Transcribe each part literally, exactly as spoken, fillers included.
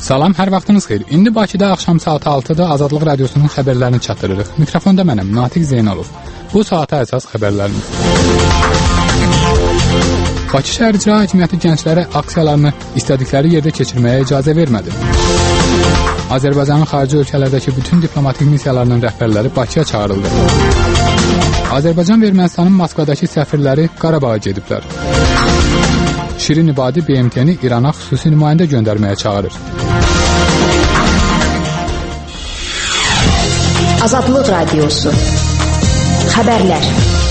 Salam, hər vaxtınız xeyir. İndi Bakıda axşam saat altıda Azadlıq Radiosunun xəbərlərini çatdırırıq. Mikrofonda mənəm, Natiq Zeynalov. Bu saata əsas xəbərlərimiz. Bakı şəhər icra hakimiyyəti gənclərə aksiyalarını istədikləri yerdə keçirməyə icazə vermədi. Azərbaycanın xarici ölkələrdəki bütün diplomatik missiyalarının rəhbərləri Bakıya çağırıldı. Azərbaycan və Ermənistanın Moskvadakı səfirləri Qarabağa gediblər. Şirin İbadi B M T-ni İrana xüsusi nümayəndə göndərməyə çağırır. Azadlıq Radiosu Xəbərlər.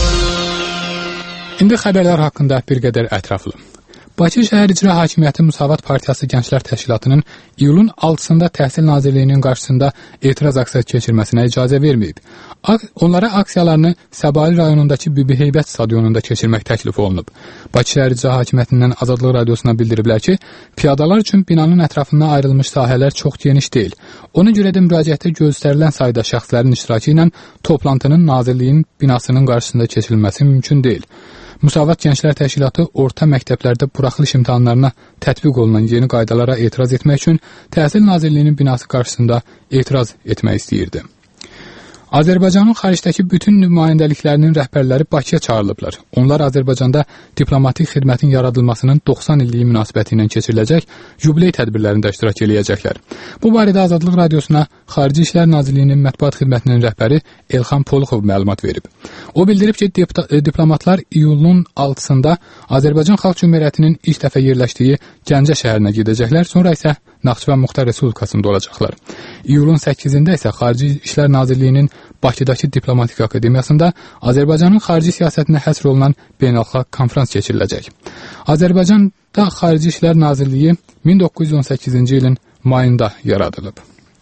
İndi xəbərlər haqqında bir qədər ətraflı. Bakı şəhər icra hakimiyyəti Müsavat Partiyası Gənclər Təşkilatının iyulun altısında Təhsil Nazirliyinin qarşısında etiraz aksiyası keçirməsinə icazə verməyib. Onlara aksiyalarını Səbail rayonundakı Bibi Heybət stadionunda keçirmək təklif olunub. Bakı şəhər icra hakimiyyətindən Azadlıq Radiosuna bildiriblər ki, piyadalar üçün binanın ətrafından ayrılmış sahələr çox geniş deyil. Ona görə də müraciətdə göstərilən sayda şəxslərin iştirakı ilə toplantının Nazirliyin binasının qarşısında keçirilməsi mümkün deyil. Müsavat Gənclər Təşkilatı orta məktəblərdə buraxılış imtahanlarına tətbiq olunan yeni qaydalara etiraz etmək üçün Təhsil Nazirliyinin binası qarşısında etiraz etmək istəyirdi. Azərbaycanın xaricdəki bütün nümayəndəliklərinin rəhbərləri Bakıya çağırılıblar. Onlar Azərbaycanda diplomatik xidmətin yaradılmasının doxsan illiyi münasibəti ilə keçiriləcək yubiley tədbirlərində iştirak edəcəklər. Bu barədə Azadlıq Radiosuna Xarici İşlər Nazirliyinin mətbuat xidmətinin rəhbəri Elxan Poluxov məlumat verib. O bildirib ki, diplomatlar iyulun altısında Azərbaycan Xalq Cümhuriyyətinin ilk dəfə yerləşdiyi Gəncə şəhərinə gedəcəklər, sonra isə Naxçıvan Muxtar Respublikasında olacaqlar. İyulun səkkizində isə Xarici İşlər Nazirliyinin Bakıdakı Diplomatik Akademiyasında Azərbaycanın xarici siyasətinə həsr olunan beynəlxalq konfrans keçiriləcək. Azərbaycanda Xarici İşlər Nazirliyi min doqquz yüz on səkkizinci ilin mayında yaradılıb.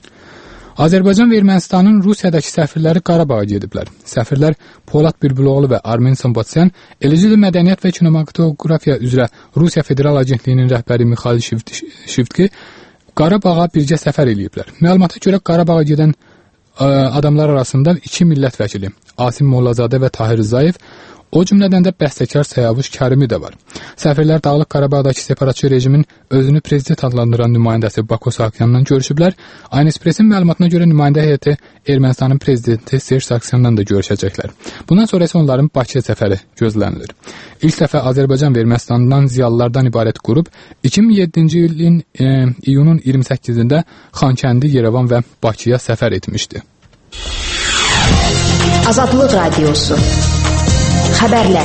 Azərbaycan və Ermənistanın Rusiyadakı səfirləri Qarabağa gediblər. Səfirlər Polad Bülbüloğlu və Armen Sambatsyan, eləcə də mədəniyyət və kinematografiya üzrə Rusiya Federal Agentliyinin rəhbəri Mixail Şivtki Qarabağa birgə səfər ediblər. Məlumata görə Qarabağa gedən ə, adamlar arasında iki millət vəkili, Asim Mollazadə və Tahir Rzayev, o cümlədən də bəstəkar Səyavuş Kərimi də var. Səfirlər Dağlıq Qarabağdakı separatçı rejimin özünü prezident adlandıran nümayəndəsi Bako Saakyanla görüşüblər. Aynəspresin məlumatına görə nümayəndə heyəti Ermənistanın prezidenti Serj Sarkisyanla da görüşəcəklər. Bundan sonra isə onların Bakıya səfəri gözlənilir. İlk dəfə Azərbaycan və Ermənistandan ziyalılardan ibarət qrup iki min yeddinci ilin e, iyunun iyirmi səkkizində Xankəndi, Yerevan və Bakıya səfər etmişdi. Azadlıq Radiosu Xəbərlər.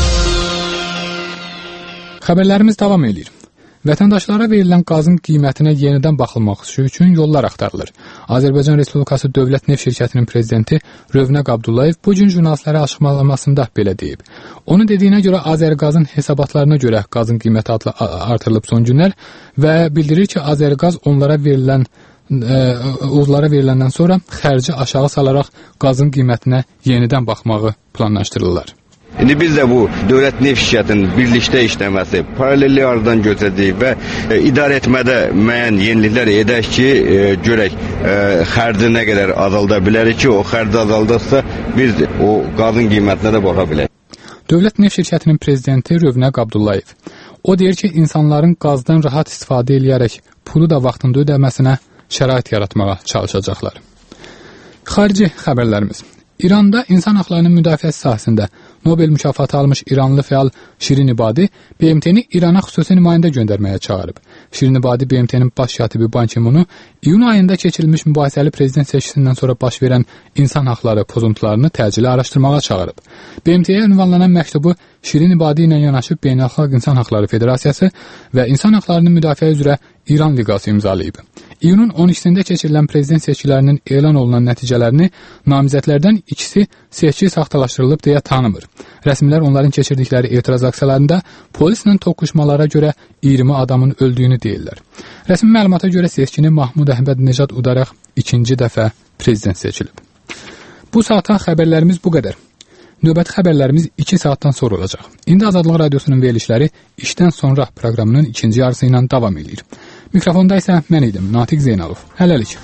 Xəbərlərimiz davam edir. Vətəndaşlara verilən qazın qiymətinə yenidən baxılması üçün yollar axtarılır. Azərbaycan Respublikası Dövlət Neft Şirkətinin prezidenti Rövnəq Abdullayev bu gün jurnalistlərə açıqlamasında belə deyib. Onun dediyinə görə Azərqazın hesabatlarına görə qazın qiyməti artırılıb son günlər və bildirir ki, Azərqaz onlara verilən onlara veriləndən sonra xərci aşağı salaraq qazın qiymətinə yenidən baxmağı planlaşdırırlar. İndi biz də bu Dövlət Neft Şirkətinin birlikdə işləməsi, paralelli aradan götürəcəyik və e, idarə etmədə müəyyən yeniliklər edək ki, e, görək e, xərci nə qədər azalda bilərik ki, o xərci azaldıqsa biz o qazın qiymətinə də baxa bilərik. Dövlət Neft Şirkətinin prezidenti Rövnəq Abdullayev. O deyir ki, insanların qazdan rahat istifadə edərək pulu da vaxtında ödəməsinə şərait yaratmağa çalışacaqlar. Xarici xəbərlərimiz. İranda insan haqlarının müdafiəsi sahəsində Nobel mükafatı almış İranlı fəal Şirin İbadi B M T-ni İrana xüsusi nümayəndə göndərməyə çağırıb. Şirin İbadi B M T-nin baş katibi Ban Ki-moonu iyun ayında keçirilmiş mübahisəli prezident seçkisindən sonra baş verən insan haqları pozuntularını təcili araşdırmağa çağırıb. B M T-yə ünvanlanan məktubu Şirin İbadi ilə yanaşı Beynəlxalq İnsan Haqları Federasiyası və İnsan Haqlarının Müdafiə üzrə İran Liqası imzalayıb. İyunun on ikisində keçirilən prezident seçkilərinin elan olunan nəticələrini namizədlərdən ikisi seçki saxtalaşdırılıb deyə tanımır. Rəsmilər onların keçirdikləri etiraz aksiyalarında polislə toqquşmalara görə iyirmi adamın öldüyünü deyirlər. Rəsmi məlumata görə seçkini Mahmud Əhməd Necad udaraq ikinci dəfə prezident seçilib. Bu saata xəbərlərimiz bu qədər. Növbəti xəbərlərimiz iki saatdan sonra olacaq. İndi Azadlıq Radiosunun verilişləri işdən sonra proqramının ikinci yarısı ilə davam edir. Mikrofonda isə mən idim, Natiq Zeynalov. Hələlik.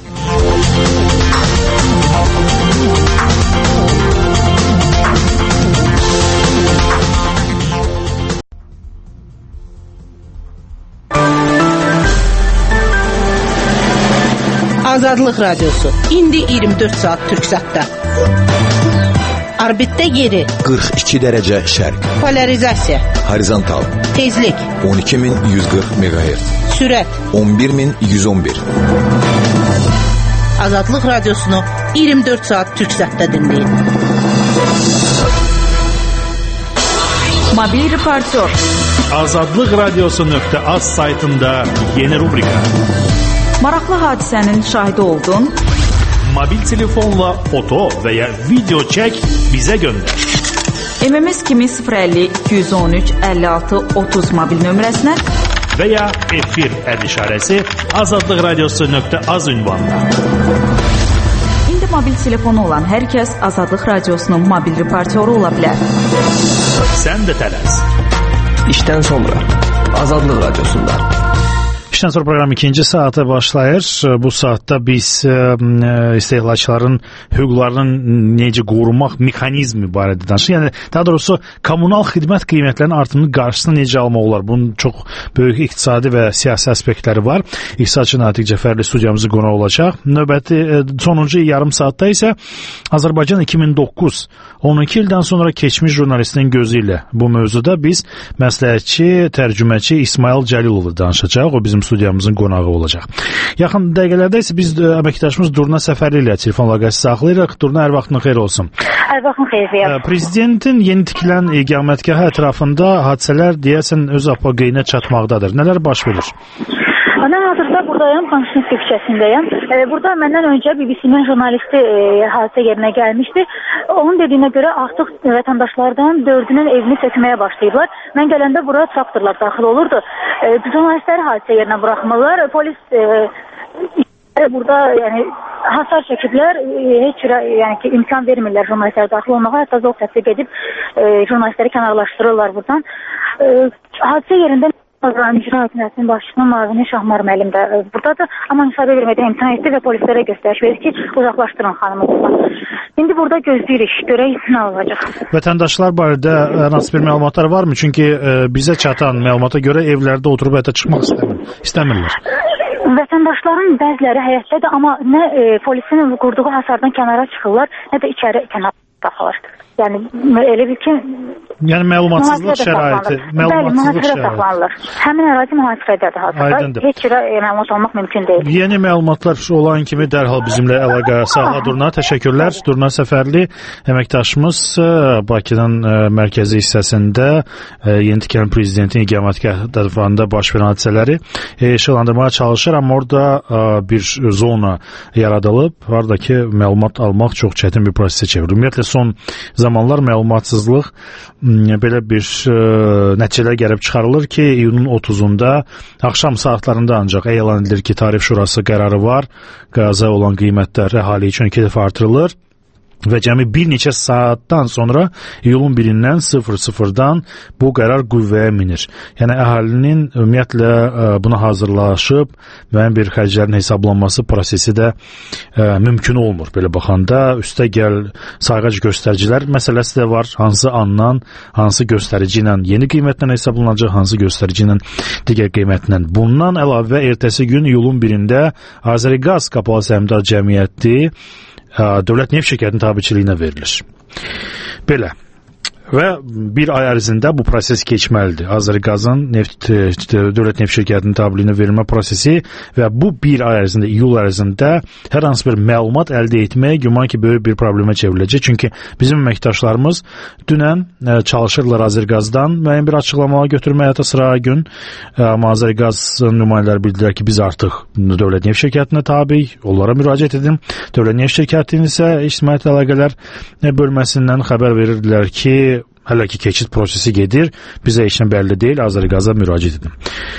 Azadlıq Radiosu. İndi iyirmi dörd saat Türksatda. Orbitdə yeri. qırx iki dərəcə şərq. Polarizasiya. Horizontal. Tezlik. on iki min yüz qırx meqahertz. Sürət. on bir min yüz on bir. Azadlıq Radiosunu iyirmi dörd saat Türksatda dinləyin. Mobil reportör. Azadlıq Radiosu nöqtə az saytında yeni rubrika. Maraqlı hadisənin şahidi oldun. Mobil telefonla foto və ya video çək, bizə göndər. M M S kimi sıfır əlli iki yüz on üç əlli altı otuz mobil nömrəsinə və ya efir əd işarəsi azadlıq radiosu nöqtə az ünvanına. İndi mobil telefonu olan hər kəs Azadlıq Radiosunun mobil reportyoru ola bilər. Sən də tələs. İşdən sonra Azadlıq Radiosunda. İşdən sonra proqram ikinci saata başlayır. Bu saatda biz e, istehlakçıların hüquqlarının necə qorumaq mexanizmi barədə danışırıq. Yəni daha doğrusu kommunal xidmət qiymətlərinin artımının qarşısını necə almaq olar? Bunun çox böyük iqtisadi və siyasi aspektləri var. İqtisadçı Natiq Cəfərli studiyamızın qonağı olacaq. Növbəti e, sonuncu yarım saatda isə Azərbaycan iki min doqquz on iki ildən sonra keçmiş jurnalistin gözü ilə bu mövzuda biz məsləhətçi, tərcüməçi İsmail Cəlilovu danışacaq. O bizim studiyamızın qonağı olacaq. Yaxın dəqiqələrdə isə biz əməkdaşımız Durna Səfərli ilə telefon əlaqəsi saxlayırıq. Durna, hər vaxtın xeyir olsun. Hər vaxtın xeyir. Prezidentin yeni tikilən iqamətgahı ətrafında hadisələr deyəsən öz apogeyinə çatmaqdadır. Nələr baş verir? Mən hazırda buradayım, Konstitusiya küçəsindəyəm. E, burada məndən öncə B B C-nin jurnalisti e, hadisə yerinə gəlmişdi. Onun dediyinə görə artıq vətəndaşlardan dördünün evini sökməyə başlayıblar. Mən gələndə bura traktorlar daxil olurdu. E, jurnalistləri hadisə yerinə buraxmırlar. Polis e, burada yəni hasar çəkiblər. E, heç yəni ki, imkan vermirlər jurnalistlərə daxil olmağa. Hətta zor tətbiq edib e, jurnalistləri kənarlaşdırırlar buradan. E, hadisə yerində Azərbaycan İcra Hakimiyyətinin başçısının müavini Şahmar müəllim də buradadır. Amma müsaade vermədən imtina etdi və polislərə göstəriş verir ki, uzaqlaşdırın xanımı buradan. İndi burada gözləyirik, görək nə olacaq. Vətəndaşlar barədə hər hansı bir məlumatlar varmı? Çünki e, bizə çatan məlumata görə evlərdə oturub hətta çıxmaq istəmir, istəmirlər. Vətəndaşların bəziləri həyətdədir, amma nə e, polisin qurduğu hasardan kənara çıxırlar, nə də içəri kənar daxılır. Yəni elə bir ki, yəni məlumatsızlıq şəraiti, məlumatsızlıq şəraiti. Həmin ərazi mühasirədədir hazırda. Heç cürə e, məlumat almaq mümkün deyil. Yeni məlumatlar olan kimi dərhal bizimlə əlaqə saxla Durna. Təşəkkürlər. Durna Səfərli əməkdaşımız Bakının ə, mərkəzi hissəsində ə, yeni tikilən prezidentin iqamətgahı tərəfində baş verən hadisələri işıqlandırmağa çalışır, amma orada ə, bir zona yaradılıb, oradakı məlumat almaq çox çətin bir prosesə çevrilir. Ümumiyyətlə son zamanlar məlumatsızlıq belə bir ə, nəticələr gəlib çıxarılır ki, iyunun otuzunda axşam saatlarında ancaq elan edilir ki, Tarif Şurası qərarı var. Qaza olan qiymətlər əhali üçün iki dəfə artırılır. Və cəmi bir neçə saatdan sonra iyulun birindən sıfır sıfırdan bu qərar qüvvəyə minir. Yəni əhalinin ümumiyyətlə buna hazırlaşıb müəyyən bir xərclərin hesablanması prosesi də ə, mümkün olmur belə baxanda. Üstə gəl sayğac göstəricilər məsələsi də var. Hansı andan, hansı göstərici ilə yeni qiymətlə hesablanacaq, hansı göstərici ilə digər qiymətlə. Bundan əlavə ertəsi gün iyulun birində Azəriqaz Qapalı Səhmdar Cəmiyyəti Dövlət Neft Şirkətinin tabiçiliyinə verilir. Belə. Və bir ay ərzində bu proses keçməlidir. Azəriqazın neft, Dövlət Neft Şirkətinin tabeliyinə verilmə prosesi və bu bir ay ərzində, iyul ərzində hər hansı bir məlumat əldə etmək güman ki, böyük bir problemə çevriləcək. Çünki bizim əməkdaşlarımız dünən çalışırlar Azəriqazdan müəyyən bir açıqlamağa götürməyə hətta sıra gün. Amma Azəriqazın nümayəndələri bildilər ki, biz artıq Dövlət Neft Şirkətinə tabi, onlara müraciət edin. Dövlət Neft Şirkətinin isə İctimaiyyət Əlaqələr bölməsindən xəbər verirdilər ki, hələ ki keçid prosesi gedir, bizə heç nə bəlli deyil, Azəriqaza müraciət edin.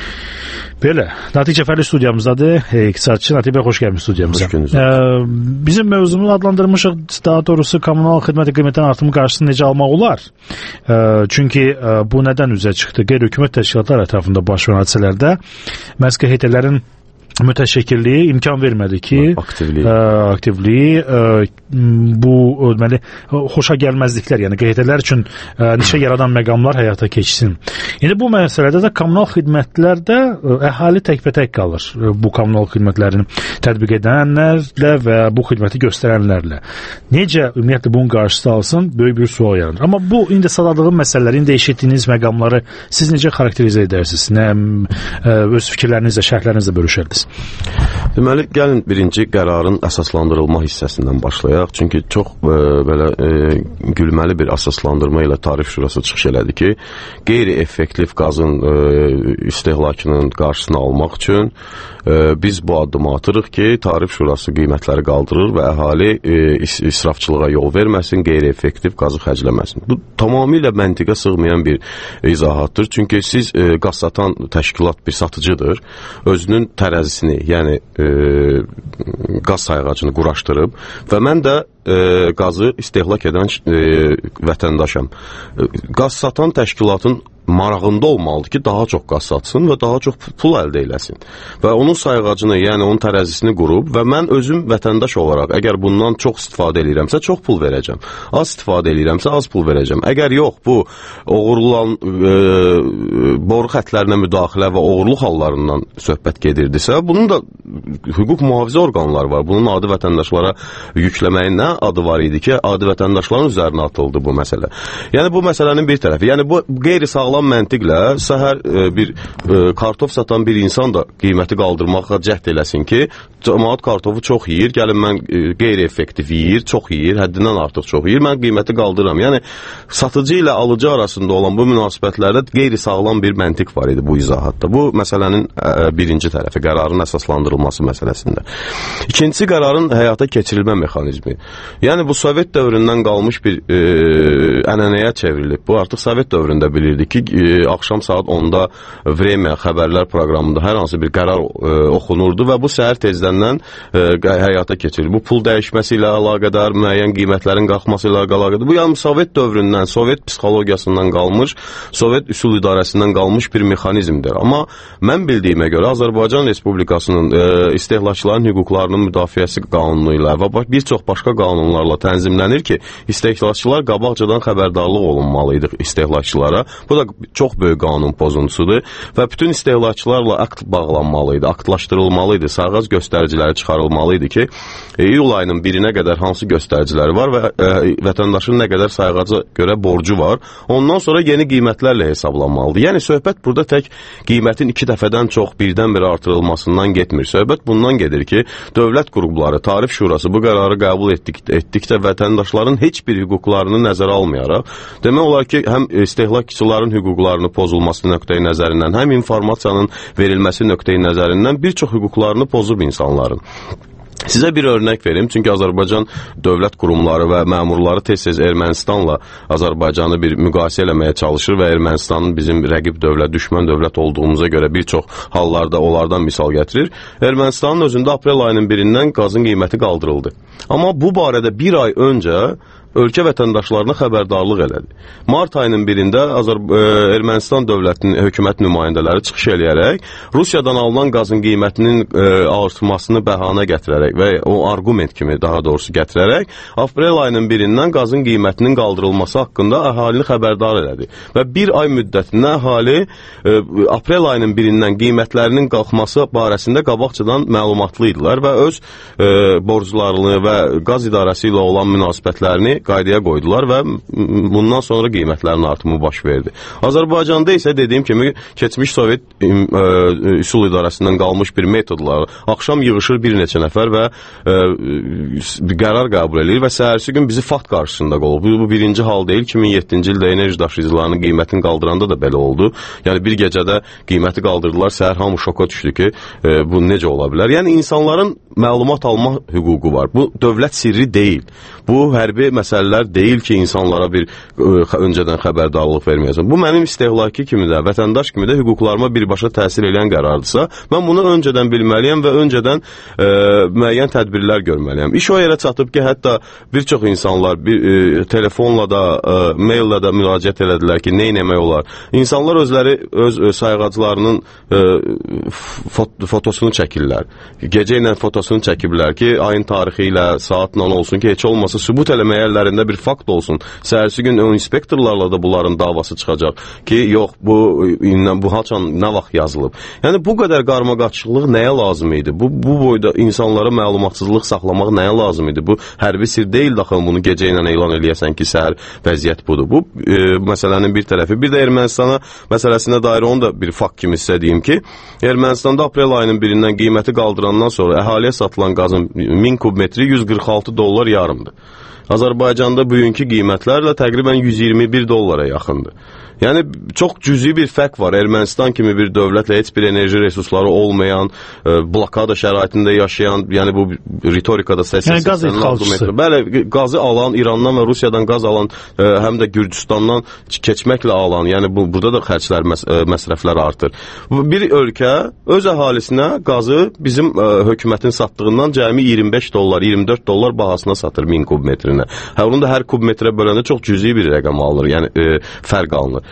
Belə, Natiq Cəfərli studiyamızdadır, iqtisadçı. Natiq bəy, xoş gəlmiş studiyamıza. Ee, bizim mövzumuzu adlandırmışıq, daha doğrusu kommunal xidmət qiymətinin artımı qarşısını necə almaq olar? Ee, çünki e, bu nədən üzə çıxdı? Qeyri-hökumət təşkilatlar ətrafında baş verən hadisələrdə məhz K H T-lərin mütəşəkkilliyi imkan vermədi ki, aktivliyi, ə, aktivliyi ə, bu deməli xoşa gəlməzliklər, yəni qeydlər üçün ə, neçə yaradan məqamlar həyata keçsin. İndi bu məsələdə də kommunal xidmətlərdə ə, əhali təkbətək qalır. Ə, bu kommunal xidmətlərini tətbiq edənlərlə və bu xidməti göstərənlərlə. Necə ümumiyyətlə bunun qarşısı alsın, böyük bir sual yaranır. Amma bu indi sadadığım məsələləri, indi eşitdiyiniz məqamları siz necə xarakterizə edərsiniz? Nə ə, öz fikirlərinizlə, şərhlərinizlə bölüşərdiniz? Deməli, gəlin birinci qərarın əsaslandırılma hissəsindən başlayaq. Çünki çox e, belə e, gülməli bir əsaslandırma ilə Tarif Şurası çıxış elədi ki, qeyri-effektiv qazın e, istehlakının qarşısını almaq üçün e, biz bu addımı atırıq ki, Tarif Şurası qiymətləri qaldırır və əhali e, is israfçılığa yol verməsin, qeyri-effektiv qazı xərcləməsin. Bu tamamilə məntiqə sığmayan bir izahatdır. Çünki siz e, qaz satan təşkilat bir satıcıdır. Özünün tərəzisini, yəni e, qaz sayğacını quraşdırıb və mən də e, qazı istehlak edən e, vətəndaşam. E, qaz satan təşkilatın marağında olmalıdır ki, daha çox qaz satsın və daha çox pul əldə eləsin. Və onun sayğacını, yəni onun tərəzisini qurub və mən özüm vətəndaş olaraq, əgər bundan çox istifadə edirəmsə, çox pul verəcəm. Az istifadə edirəmsə, az pul verəcəm. Əgər yox, bu oğurlulan e, boru xətlərinə müdaxilə və oğurluq hallarından söhbət gedirdisə, bunun da hüquq mühafizə orqanları var. Bunun adi vətəndaşlara yükləməyin nə adı var idi ki, adi vətəndaşların üzərinə atıldı bu məsələ. Yəni bu məsələnin bir tərəfi. Yəni bu qeyri-sağlam olan məntiqlə səhər e, bir e, kartof satan bir insan da qiyməti qaldırmağa cəhd eləsin ki, cəmaət kartofu çox yeyir, gəlin mən e, qeyri-effektiv yeyir, çox yeyir, həddindən artıq çox yeyir, mən qiyməti qaldıram. Yəni satıcı ilə alıcı arasında olan bu münasibətlərdə qeyri-sağlam bir məntiq var idi bu izahatda. Bu məsələnin e, birinci tərəfi, qərarın əsaslandırılması məsələsində. İkincisi, qərarın həyata keçirilmə mexanizmi. Yəni bu Sovet dövründən qalmış bir e, ənənəyə çevrilib. Bu artıq Sovet dövründə bilirdik ki, E, axşam saat onda Vremya xəbərlər proqramında hər hansı bir qərar e, oxunurdu və bu səhər tezdəndən e, həyata keçirilir. Bu pul dəyişməsi ilə əlaqədar, müəyyən qiymətlərin qalxması ilə əlaqədar. Bu yəni Sovet dövründən, Sovet psixologiyasından qalmış, Sovet üsul idarəsindən qalmış bir mexanizmdir. Amma mən bildiyimə görə Azərbaycan Respublikasının e, istehlakçıların hüquqlarının müdafiəsi qanunu ilə və bir çox başqa qanunlarla tənzimlənir ki, istehlakçılar qabaqcadan xəbərdarlıq olunmalı idi istehlakçılara. Bu da çox böyük qanun pozuntusudur və bütün istehlakçılarla akt bağlanmalı idi, aktlaşdırılmalı idi, sayğac göstəriciləri çıxarılmalı idi ki, e, iyul ayının birinə qədər hansı göstəriciləri var və e, vətəndaşın nə qədər sayğaca görə borcu var, ondan sonra yeni qiymətlərlə hesablanmalıdır. Yəni söhbət burada tək qiymətin iki dəfədən çox birdən-birə artırılmasından getmir. Söhbət bundan gedir ki, dövlət qrupları, Tarif Şurası bu qərarı qəbul etdik, etdikdə vətəndaşların heç bir hüquqlarını nəzərə almayaraq, demək olar ki, həm istehlakçıların hüquqlarını pozulması nöqteyi nəzərindən, həm informasiyanın verilməsi nöqteyi nəzərindən bir çox hüquqlarını pozub insanların. Sizə bir örnək verim, çünki Azərbaycan dövlət qurumları və məmurları tez-tez Ermənistanla Azərbaycanı bir müqayisə eləməyə çalışır və Ermənistanın bizim rəqib dövlət, düşmən dövlət olduğumuza görə bir çox hallarda onlardan misal gətirir. Ermənistanın özündə aprel ayının birindən qazın qiyməti qaldırıldı. Amma bu barədə bir ay öncə ölkə vətəndaşlarına xəbərdarlıq elədi. Mart ayının birində Azər Ermənistan dövlətinin hökumət nümayəndələri çıxış eləyərək Rusiyadan alınan qazın qiymətinin e, artırmasını bəhanə gətirərək və o argument kimi daha doğrusu gətirərək aprel ayının birindən qazın qiymətinin qaldırılması haqqında əhalini xəbərdar elədi. Və bir ay müddətində əhali e, aprel ayının birindən qiymətlərinin qalxması barəsində qabaqcadan məlumatlı idilər və öz e, borclarını və qaz idarəsi ilə olan münasibətlərini qaydaya qoydular və bundan sonra qiymətlərin artımı baş verdi. Azərbaycanda isə dediyim kimi keçmiş Sovet e, üsul idarəsindən qalmış bir metodlar. Axşam yığışır bir neçə nəfər və e, bir qərar qəbul edir və səhərsi gün bizi fakt qarşısında qoyur. Bu, bu birinci hal deyil. iki min yeddinci ildə enerji daşıyıcılarının qiymətini qaldıranda da belə oldu. Yəni bir gecədə qiyməti qaldırdılar, səhər hamı şoka düşdü ki, e, bu necə ola bilər? Yəni insanların məlumat alma hüququ var. Bu dövlət sirri deyil. Bu hərbi məsələlər deyil ki, insanlara bir ə, öncədən xəbərdarlıq verməyəsən. Bu mənim istehlaki kimi də, vətəndaş kimi də hüquqlarıma birbaşa təsir edən qərardırsa, mən bunu öncədən bilməliyəm və öncədən ə, müəyyən tədbirlər görməliyəm. İş o yerə çatıb ki, hətta bir çox insanlar bir, ə, telefonla da, ə, mailla da müraciət elədilər ki, nə etmək olar? İnsanlar özləri öz, öz sayğaclarının ə, fot fotosunu çəkirlər. Gecə ilə foto videosunu çəkiblər ki, ayın tarixi ilə, saatla olsun ki, heç olmasa sübut eləməyə əllərində bir fakt olsun. Səhərsi gün o inspektorlarla da bunların davası çıxacaq ki, yox, bu bu haçan nə vaxt yazılıb. Yəni bu qədər qarmaqarışıqlıq nəyə lazım idi? Bu bu boyda insanlara məlumatsızlıq saxlamaq nəyə lazım idi? Bu hərbi sir deyil daxil, bunu gecə ilə elan eləyəsən ki, səhər vəziyyət budur. Bu e, məsələnin bir tərəfi. Bir də Ermənistana məsələsinə dair onu da bir fakt kimi sizə deyim ki, Ermənistanda aprel ayının birindən qiyməti qaldırandan sonra əhaliyə satılan qazın min kubmetri yüz qırx altı dollar yarımdır. Azərbaycanda bugünkü qiymətlərlə təqribən yüz iyirmi bir dollara yaxındır. Yəni çox cüzi bir fərq var. Ermənistan kimi bir dövlətlə heç bir enerji resursları olmayan, e, blokada şəraitində yaşayan, yəni bu ritorikada səksən yəni qaz ixracçısı. Bəli, qazı alan, İrandan və Rusiyadan qaz alan, e, həm də Gürcüstandan keçməklə alan, yəni bu burada da xərclər, məs e, məsrəflər artır. Bir ölkə öz əhalisinə qazı bizim e, hökumətin satdığından cəmi iyirmi beş dollar, iyirmi dörd dollar bahasına satır min kubmetrinə. Hə, onu da hər kubmetrə böləndə çox cüzi bir rəqəm alınır, yəni e, fərq alınır.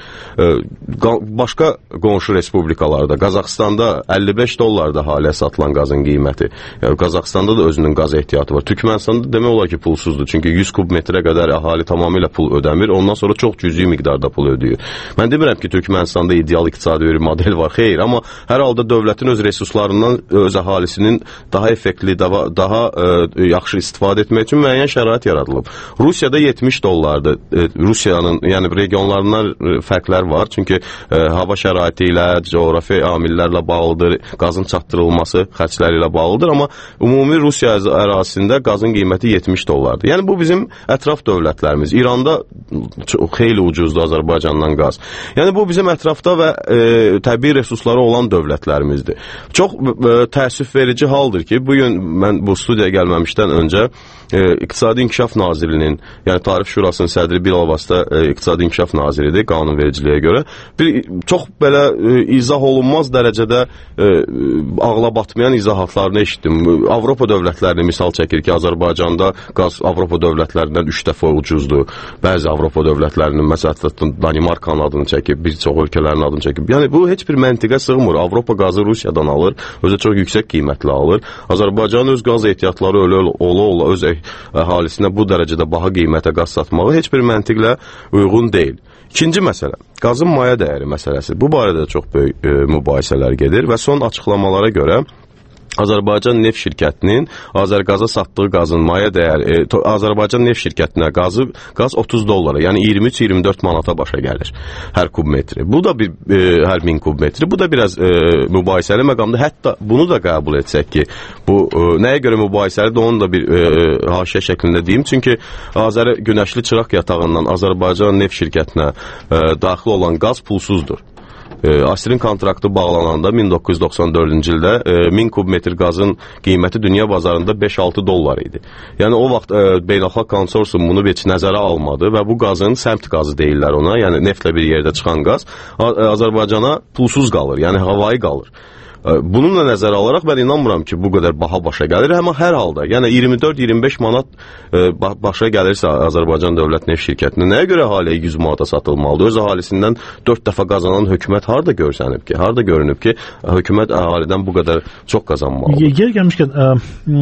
Başqa qonşu respublikalarda, Qazaxstanda əlli beş dollarda halə satılan qazın qiyməti. Yəni, Qazaxstanda da özünün qaz ehtiyatı var. Türkmənistanda demək olar ki, pulsuzdur. Çünki yüz kubmetrə qədər əhali tamamilə pul ödəmir. Ondan sonra çox cüzi miqdarda pul ödəyir. Mən demirəm ki, Türkmənistanda ideal iqtisadi bir model var. Xeyr, amma hər halda dövlətin öz resurslarından öz əhalisinin daha effektli, daha, daha e, yaxşı istifadə etmək üçün müəyyən şərait yaradılıb. Rusiyada yetmiş dollardır. E, Rusiyanın, yəni regionlarından fərqlər var. Çünki e, hava şəraiti ilə, coğrafi amillərlə bağlıdır, qazın çatdırılması xərcləri ilə bağlıdır, amma ümumi Rusiya ərazisində qazın qiyməti yetmiş dollardır. Yəni bu bizim ətraf dövlətlərimiz. İranda çox, xeyli ucuzdur Azərbaycandan qaz. Yəni bu bizim ətrafda və e, təbii resursları olan dövlətlərimizdir. Çox e, təəssüf verici haldır ki, bugün mən bu studiyaya gəlməmişdən öncə e, İqtisadi İnkişaf Nazirliyinin, yəni Tarif Şurasının sədri bilavasitə e, İqtisadi İnkişaf Naziridir, qanunvericiliyə görə. Bir çox belə e, izah olunmaz dərəcədə e, ağla batmayan izahatlarını eşitdim. Avropa dövlətlərini misal çəkir ki, Azərbaycanda qaz Avropa dövlətlərindən üç dəfə ucuzdur. Bəzi Avropa dövlətlərinin, məsələn, Danimarkanın adını çəkib, bir çox ölkələrin adını çəkib. Yəni bu heç bir məntiqə sığmır. Avropa qazı Rusiyadan alır, özü çox yüksək qiymətlə alır. Azərbaycan öz qaz ehtiyatları ola-ola öz əhalisinə bu dərəcədə baha qiymətə qaz satmağı heç bir məntiqlə uyğun deyil. İkinci məsələ, qazın maya dəyəri məsələsi. Bu barədə çox böyük e, mübahisələr gedir və son açıqlamalara görə Azərbaycan Neft Şirkətinin Azərqaza satdığı qazın maya dəyəri, e, Azərbaycan Neft Şirkətinə qazı, qaz otuz dollara, yəni iyirmi üç iyirmi dörd manata başa gəlir hər kubmetri. Bu da bir e, hər min kubmetri. Bu da biraz e, mübahisəli məqamda. Hətta bunu da qəbul etsək ki, bu e, nəyə görə mübahisəlidir, onu da bir e, haşiyə şəklində deyim. Çünki Azər Günəşli Çıraq yatağından Azərbaycan Neft Şirkətinə e, daxil olan qaz pulsuzdur. Asirin kontraktı bağlananda min doqquz yüz doxsan dördüncü ildə e, min kubmetr qazın qiyməti dünya bazarında beş altı dollar idi. Yəni o vaxt e, beynəlxalq konsorsiyum bunu heç nəzərə almadı və bu qazın səmt qazı deyirlər ona, yəni neftlə bir yerdə çıxan qaz Azərbaycana pulsuz qalır, yəni havayı qalır. Bununla nəzərə alaraq mən inanmıram ki, bu qədər baha başa gəlir, amma hər halda, yəni iyirmi dörd iyirmi beş manat e, başa gəlirsə Azərbaycan Dövlət Neft Şirkətinə, nəyə görə əhaliyə yüz manata satılmalıdır? Öz əhalisindən dörd dəfə qazanan hökumət harda görsənib ki, harda görünüb ki, hökumət əhalidən bu qədər çox qazanmalıdır? Yer gəlmişkən, ə,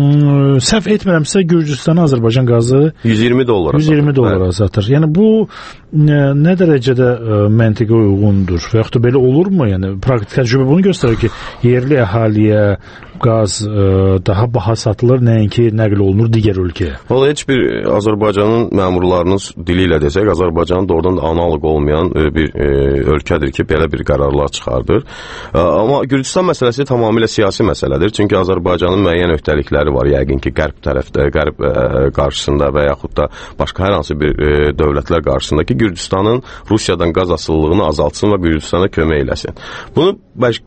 ə, səhv etmirəmsə, Gürcüstana Azərbaycan qazı yüz iyirmi dollara yüz iyirmi dollara satır. Yəni bu nə, nə dərəcədə ə, məntiqə uyğundur və yaxud da belə olurmu? Yəni praktik təcrübə bunu göstərir ki, yerli əhaliyə qaz ə, daha baha satılır, nəinki nəql olunur digər ölkəyə. Vallahi heç bir Azərbaycanın məmurlarının dili ilə desək, Azərbaycanın doğrudan da analoq olmayan e, bir e, ölkədir ki, belə bir qərarlar çıxardır. E, amma Gürcüstan məsələsi tamamilə siyasi məsələdir. Çünki Azərbaycanın müəyyən öhdəlikləri var, yəqin ki, qərb tərəfdə, qərb e, qarşısında və yaxud da başqa hər hansı bir e, dövlətlər qarşısında ki, Gürcüstanın Rusiyadan qaz asılılığını azaltsın və Gürcüstana kömək eləsin. Bunu bəş,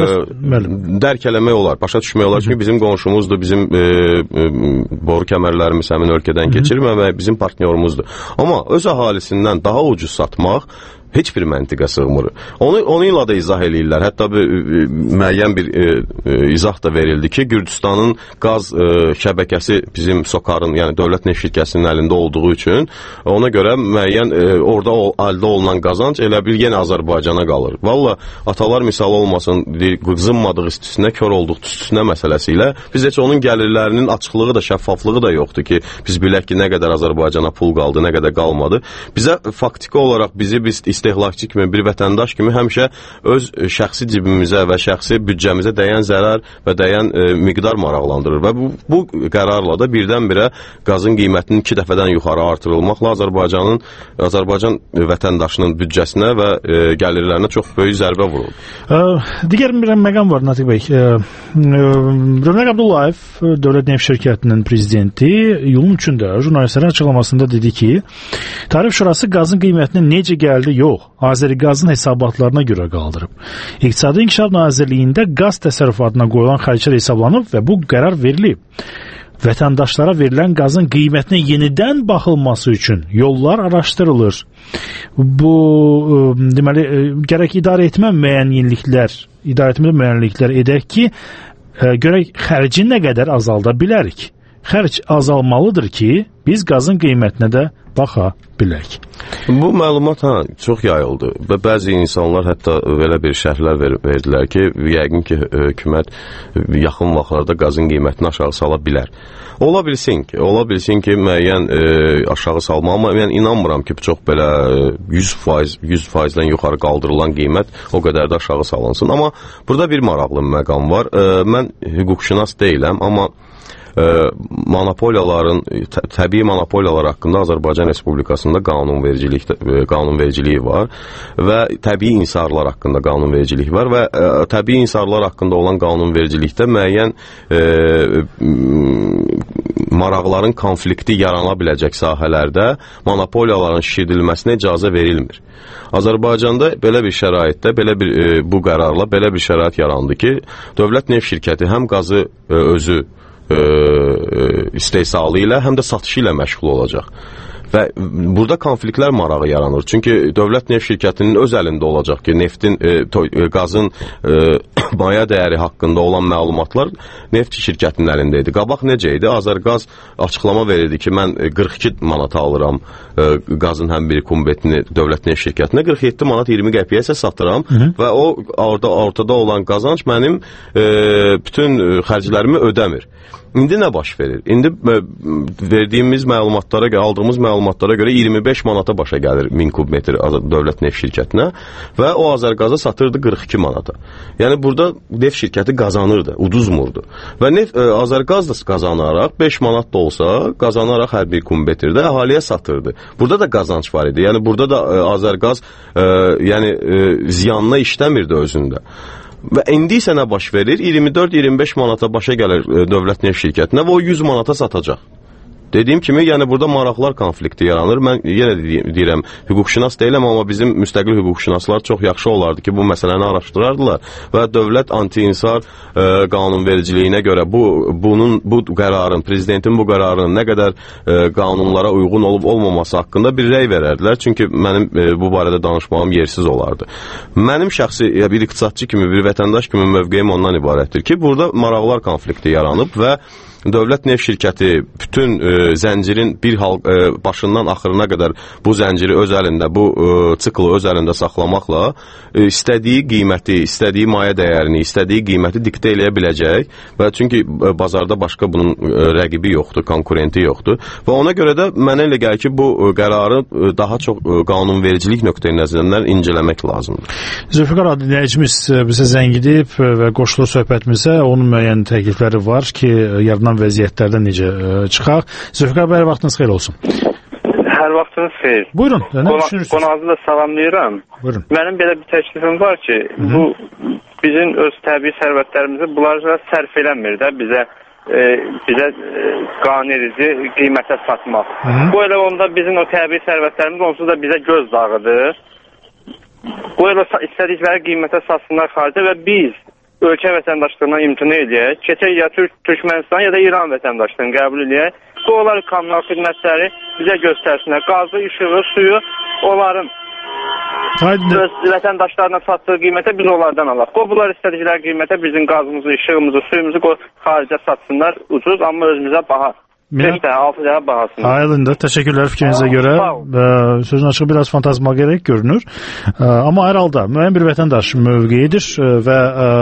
e, dərk eləmək olar, başa düşmək olar. Çünki bizim qonşumuzdur, bizim e, e, boru kəmərlərimiz həmin ölkədən keçir və bizim partnyorumuzdur. Amma öz əhalisindən daha ucuz satmaq heç bir məntiqə sığmır. Onu onunla da izah eləyirlər. Hətta bir müəyyən bir e, e, izah da verildi ki, Gürcüstanın qaz e, şəbəkəsi bizim SOCAR-ın, yəni Dövlət Neft Şirkətinin əlində olduğu üçün ona görə müəyyən e, orada o, əldə olunan qazanc elə bil yenə Azərbaycana qalır. Valla atalar misalı olmasın, qızınmadığı üstüne, kör olduq üstüne məsələsi ilə biz heç onun gəlirlərinin açıqlığı da, şəffaflığı da yoxdur ki, biz bilək ki, nə qədər Azərbaycana pul qaldı, nə qədər qalmadı. Bizə faktiki olaraq bizi biz istehlakçı kimi, bir vətəndaş kimi həmişə öz şəxsi cibimizə və şəxsi büdcəmizə dəyən zərər və dəyən e, miqdar maraqlandırır və bu, bu qərarla da birdən-birə qazın qiymətinin iki dəfədən yuxarı artırılmaqla Azərbaycanın Azərbaycan vətəndaşının büdcəsinə və e, gəlirlərinə çox böyük zərbə vurulur. Ə, digər bir məqam var Natiq bəy. Rövnəq Abdullayev, Dövlət Neft Şirkətinin prezidenti, iyulun üçündə jurnalistlərin açıqlamasında dedi ki, Tarif Şurası qazın qiymətini necə gəldi, yox, Azəriqazın hesabatlarına görə qaldırıb. İqtisadi İnkişaf Nazirliyində qaz təsərrüfatına qoyulan xərclər hesablanıb və bu qərar verilib. Vətəndaşlara verilən qazın qiymətinə yenidən baxılması üçün yollar araşdırılır. Bu, deməli, gərək idarə etmə müəyyən yeniliklər, idarə etmə müəyyənliklər edək ki, görək xərci nə qədər azalda bilərik. Xərc azalmalıdır ki, biz qazın qiymətinə də baxa bilək. Bu məlumat ha, çox yayıldı və bəzi insanlar hətta belə bir şərhlər ver, verdilər ki, yəqin ki, hökumət yaxın vaxtlarda qazın qiymətini aşağı sala bilər. Ola bilsin ki, ola bilsin ki, müəyyən e, aşağı salma, amma mən inanmıram ki, çox belə yüz faiz, yüz faizdən yuxarı qaldırılan qiymət o qədər də aşağı salınsın. Amma burada bir maraqlı məqam var. E, mən hüquqşünas deyiləm, amma Ə, monopoliyaların, tə, təbii monopoliyalar haqqında Azərbaycan Respublikasında qanunvericilik, qanunvericiliyi var və təbii insarlar haqqında qanunvericilik var və ə, təbii insarlar haqqında olan qanunvericilikdə müəyyən ə, maraqların konflikti yarana biləcək sahələrdə monopoliyaların şişirdilməsinə icazə verilmir. Azərbaycanda belə bir şəraitdə, belə bir ə, bu qərarla belə bir şərait yarandı ki, Dövlət Neft Şirkəti həm qazı ə, özü Ə, istehsalı ilə, həm də satışı ilə məşğul olacaq. Və burada konfliktlər marağı yaranır. Çünki Dövlət Neft Şirkətinin öz əlində olacaq ki, neftin, e, to, e, qazın e, maya dəyəri haqqında olan məlumatlar neft şirkətinin əlində idi. Qabaq necə idi? Azərqaz açıqlama verirdi ki, mən qırx iki manata alıram e, qazın həm bir kumbetini Dövlət Neft Şirkətinə, qırx yeddi manat iyirmi qəpiyə isə satıram. Hı -hı. Və o orada, ortada olan qazanc mənim e, bütün xərclərimi ödəmir. İndi nə baş verir? İndi verdiyimiz məlumatlara görə, aldığımız məlumatlara görə iyirmi beş manata başa gəlir min kubmetr Dövlət Neft Şirkətinə və o Azərqaza satırdı qırx iki manata. Yəni burada neft şirkəti qazanırdı, uduzmurdu. Və neft, Azərqaz da qazanaraq beş manat da olsa qazanaraq hər bir kubmetrdə əhaliyə satırdı. Burada da qazanc var idi. Yəni burada da Azərqaz e, yəni e, ziyanına işləmirdi özündə. Və indi isə nə baş verir? iyirmi dörd iyirmi beş manata başa gəlir e, Dövlət Neft Şirkətinə və o yüz manata satacaq. Dediyim kimi, yəni burada maraqlar konflikti yaranır. Mən yenə deyirəm, hüquqşünas deyiləm, amma bizim müstəqil hüquqşünaslar çox yaxşı olardı ki, bu məsələni araşdırardılar və dövlət anti-insar e, qanunvericiliyinə görə bu bunun bu qərarın, prezidentin bu qərarının nə qədər e, qanunlara uyğun olub olmaması haqqında bir rəy verərdilər. Çünki mənim e, bu barədə danışmağım yersiz olardı. Mənim şəxsi ya, bir iqtisadçı kimi, bir vətəndaş kimi mövqeyim ondan ibarətdir ki, burada maraqlar konflikti yaranıb və Dövlət Neft Şirkəti bütün e, zəncirin bir hal e, başından axırına qədər bu zənciri öz əlində, bu e, ciklı öz əlində saxlamaqla e, istədiyi qiyməti, istədiyi maya dəyərini, istədiyi qiyməti diktə eləyə biləcək və çünki e, bazarda başqa bunun e, rəqibi yoxdur, konkurenti yoxdur və ona görə də mənə elə gəlir ki, bu e, qərarı e, daha çox e, qanunvericilik nöqteyi nəzərindən incələmək lazımdır. Zülfikar adlı dinləyicimiz bizə zəng edib və qoşulur söhbətimizə, onun müəyyən təklifləri var ki, yaranan vəziyyətlərdən necə ə, çıxaq. Zülfikar bəy, vaxtınız xeyir olsun. Hər vaxtınız xeyir. Buyurun, nə düşünürsünüz? Qonağınızı da salamlayıram. Buyurun. Mənim belə bir təklifim var ki, Hı -hı. bu bizim öz təbii sərvətlərimizi bunlarla sərf eləmir də bizə e, bizə e, qanunici qiymətə satmaq. Hı -hı. Bu elə onda bizim o təbii sərvətlərimiz onsuz da bizə göz dağıdır. Bu elə istədikləri qiymətə satsınlar xaricə və biz ölkə vətəndaşlığına imtina edək, keçək ya Türk, Türkmənistan ya da İran vətəndaşlığını qəbul edək. Bu, onlar kommunal xidmətləri bizə göstərsinlər. Qazı, işığı, suyu onların öz vətəndaşlarına satdığı qiymətə biz onlardan alaq. Qoy bunlar istədikləri qiymətə bizim qazımızı, işığımızı, suyumuzu qoy xaricə satsınlar ucuz, amma özümüzə baha. beş dəfə, altı dəfə bahasında. Aydındır. Təşəkkürlər fikrinizə görə. Sözün açığı biraz fantazmagorek görünür. Amma hər halda müəyyən bir vətəndaş mövqeyidir və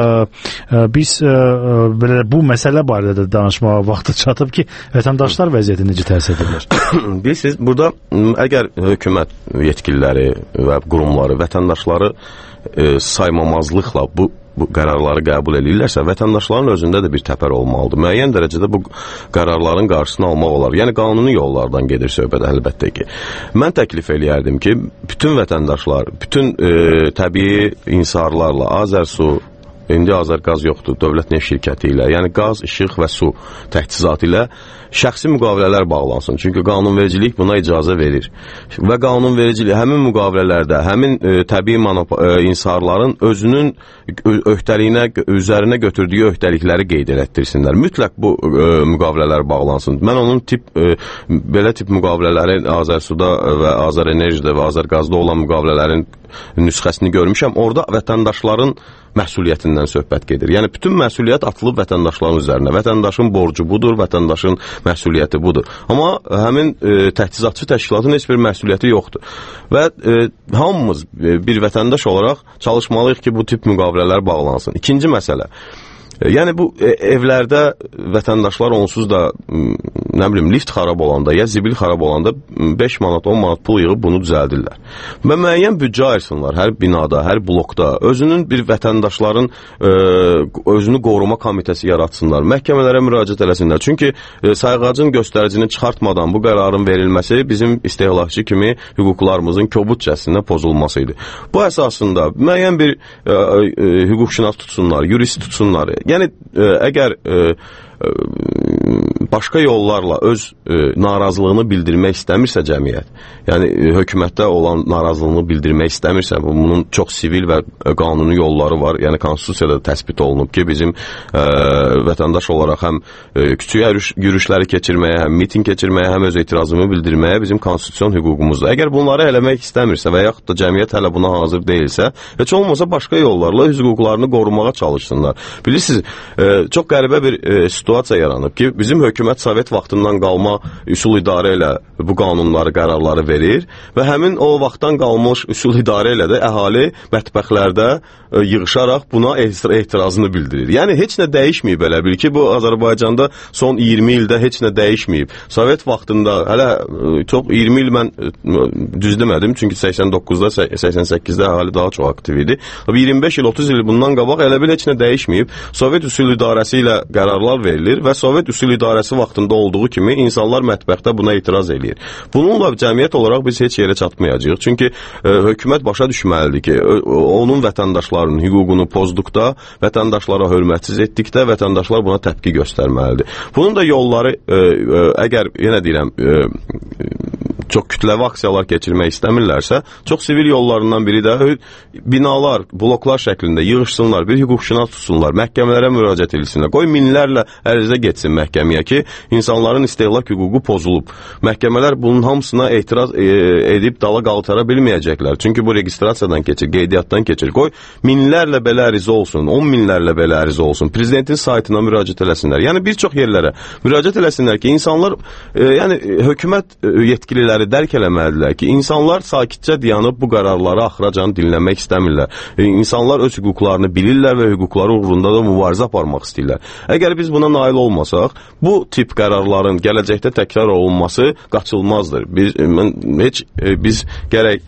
biz belə bu məsələ barədə də danışmağa vaxtı çatıb ki, vətəndaşlar vəziyyəti necə təsir edirlər? Bilirsiniz, burada əgər hökumət yetkililəri və qurumları vətəndaşları saymamazlıqla bu bu qərarları qəbul edirlərsə, vətəndaşların özündə də bir təpər olmalıdır. Müəyyən dərəcədə bu qərarların qarşısını almaq olar. Yəni, qanuni yollardan gedir söhbət əlbəttə ki. Mən təklif eləyərdim ki, bütün vətəndaşlar, bütün e, təbii insarlarla, Azərsu, indi Azərqaz yoxdur, dövlət neft şirkəti ilə, yəni qaz, işıq və su təchizatı ilə şəxsi müqavilələr bağlansın. Çünki qanunvericilik buna icazə verir. Və qanunvericilik həmin müqavilələrdə, həmin e, təbii e, insarların özünün öhdəliyinə, üzərinə götürdüyü öhdəlikləri qeyd elətdirsinlər. Mütləq bu e, müqavilələr bağlansın. Mən onun tip, e, belə tip müqavilələri Azərsuda və Azərenerjidə və Azərqazda olan müqavilələrin nüsxəsini görmüşəm. Orada vətəndaşların məsuliyyətindən söhbət gedir. Yəni, bütün məsuliyyət atılıb vətəndaşların üzərinə. Vətəndaşın borcu budur, vətəndaşın məsuliyyəti budur. Amma həmin e, təchizatçı təşkilatın heç bir məsuliyyəti yoxdur. Və e, hamımız e, bir vətəndaş olaraq çalışmalıyıq ki, bu tip müqavilələr bağlansın. İkinci məsələ. Yəni, bu evlərdə vətəndaşlar onsuz da, nə bilim, lift xarab olanda, ya zibil xarab olanda beş manat, on manat pul yığıb bunu düzəldirlər. Və müəyyən büdcə ayırsınlar hər binada, hər blokda. Özünün bir vətəndaşların ə, özünü qoruma komitəsi yaratsınlar. Məhkəmələrə müraciət eləsinlər. Çünki ə, sayğacın göstəricini çıxartmadan bu qərarın verilməsi bizim istehlakçı kimi hüquqlarımızın kobudcəsinə pozulması idi. Bu əsasında müəyyən bir ə, ə, hüquqşünas tutsunlar, yurist tutsunlar. Yəni, ə, əgər ə, ə, başqa yollarla öz ə, narazılığını bildirmək istəmirsə cəmiyyət, yəni ə, hökumətdə olan narazılığını bildirmək istəmirsə, bunun çox sivil və qanuni yolları var. Yəni, konstitusiyada təsbit olunub ki, bizim ə, vətəndaş olaraq həm ə, küçük yürüşləri keçirməyə, həm miting keçirməyə, həm öz etirazımı bildirməyə bizim konstitusiyon hüququmuzdur. Əgər bunları eləmək istəmirsə və yaxud da cəmiyyət hələ buna hazır deyilsə, heç olmasa başqa yollarla öz hüquqlarını qorumağa çalışsınlar. Bilirsiniz, ə, çox qəribə bir ə, situasiya yaranıb ki, bizim hökumət Sovet vaxtından qalma üsul idarə ilə bu qanunları, qərarları verir və həmin o vaxtdan qalmış üsul idarə ilə də əhali mətbəxlərdə ə, yığışaraq buna etirazını bildirir. Yəni, heç nə dəyişməyib elə bil ki, bu Azərbaycanda son iyirmi ildə heç nə dəyişməyib. Sovet vaxtında, hələ ə, çox iyirmi il mən ə, düz demədim, çünki səksən doqquzda, səksən səkkizdə əhali daha çox aktiv idi. iyirmi beş il, otuz il bundan qabaq elə bil heç nə dəyişməyib. Sovet üsul idarəsi ilə qərarlar verilir və Sovet üsul idarəsi vaxtında olduğu kimi insanlar mətbəxdə buna etiraz eləyir. Bununla cəmiyyət olaraq biz heç yerə çatmayacağıq. Çünki ə, hökumət başa düşməlidir ki, ə, onun vətəndaşlarının hüququnu pozduqda, vətəndaşlara hörmətsiz etdikdə, vətəndaşlar buna təpki göstərməlidir. Bunun da yolları, ə, ə, əgər, yenə deyirəm, ə, çox kütləvi aksiyalar keçirmək istəmirlərsə, çox sivil yollarından biri də binalar, bloklar şəklində yığışsınlar, bir hüquqşünas tutsunlar, məhkəmələrə müraciət edilsinlər. Qoy minlərlə ərizə getsin məhkəməyə ki, insanların istehlak hüququ pozulub. Məhkəmələr bunun hamısına etiraz e, edib dala qaltara bilməyəcəklər. Çünki bu registrasiyadan keçir, qeydiyyatdan keçir. Qoy minlərlə belə ərizə olsun, on minlərlə belə ərizə olsun. Prezidentin saytına müraciət eləsinlər. Yəni bir çox yerlərə müraciət eləsinlər ki, insanlar, e, yəni hökumət yetkililəri dərk eləməlidirlər ki, insanlar sakitcə dayanıb bu qərarları axıracan dinləmək istəmirlər. E, insanlar öz hüquqlarını bilirlər və hüquqları uğrunda da mübarizə aparmaq istəyirlər. Əgər biz buna nail olmasaq, bu tip qərarların gələcəkdə təkrar olunması qaçılmazdır. Biz, mən, heç, e, biz gərək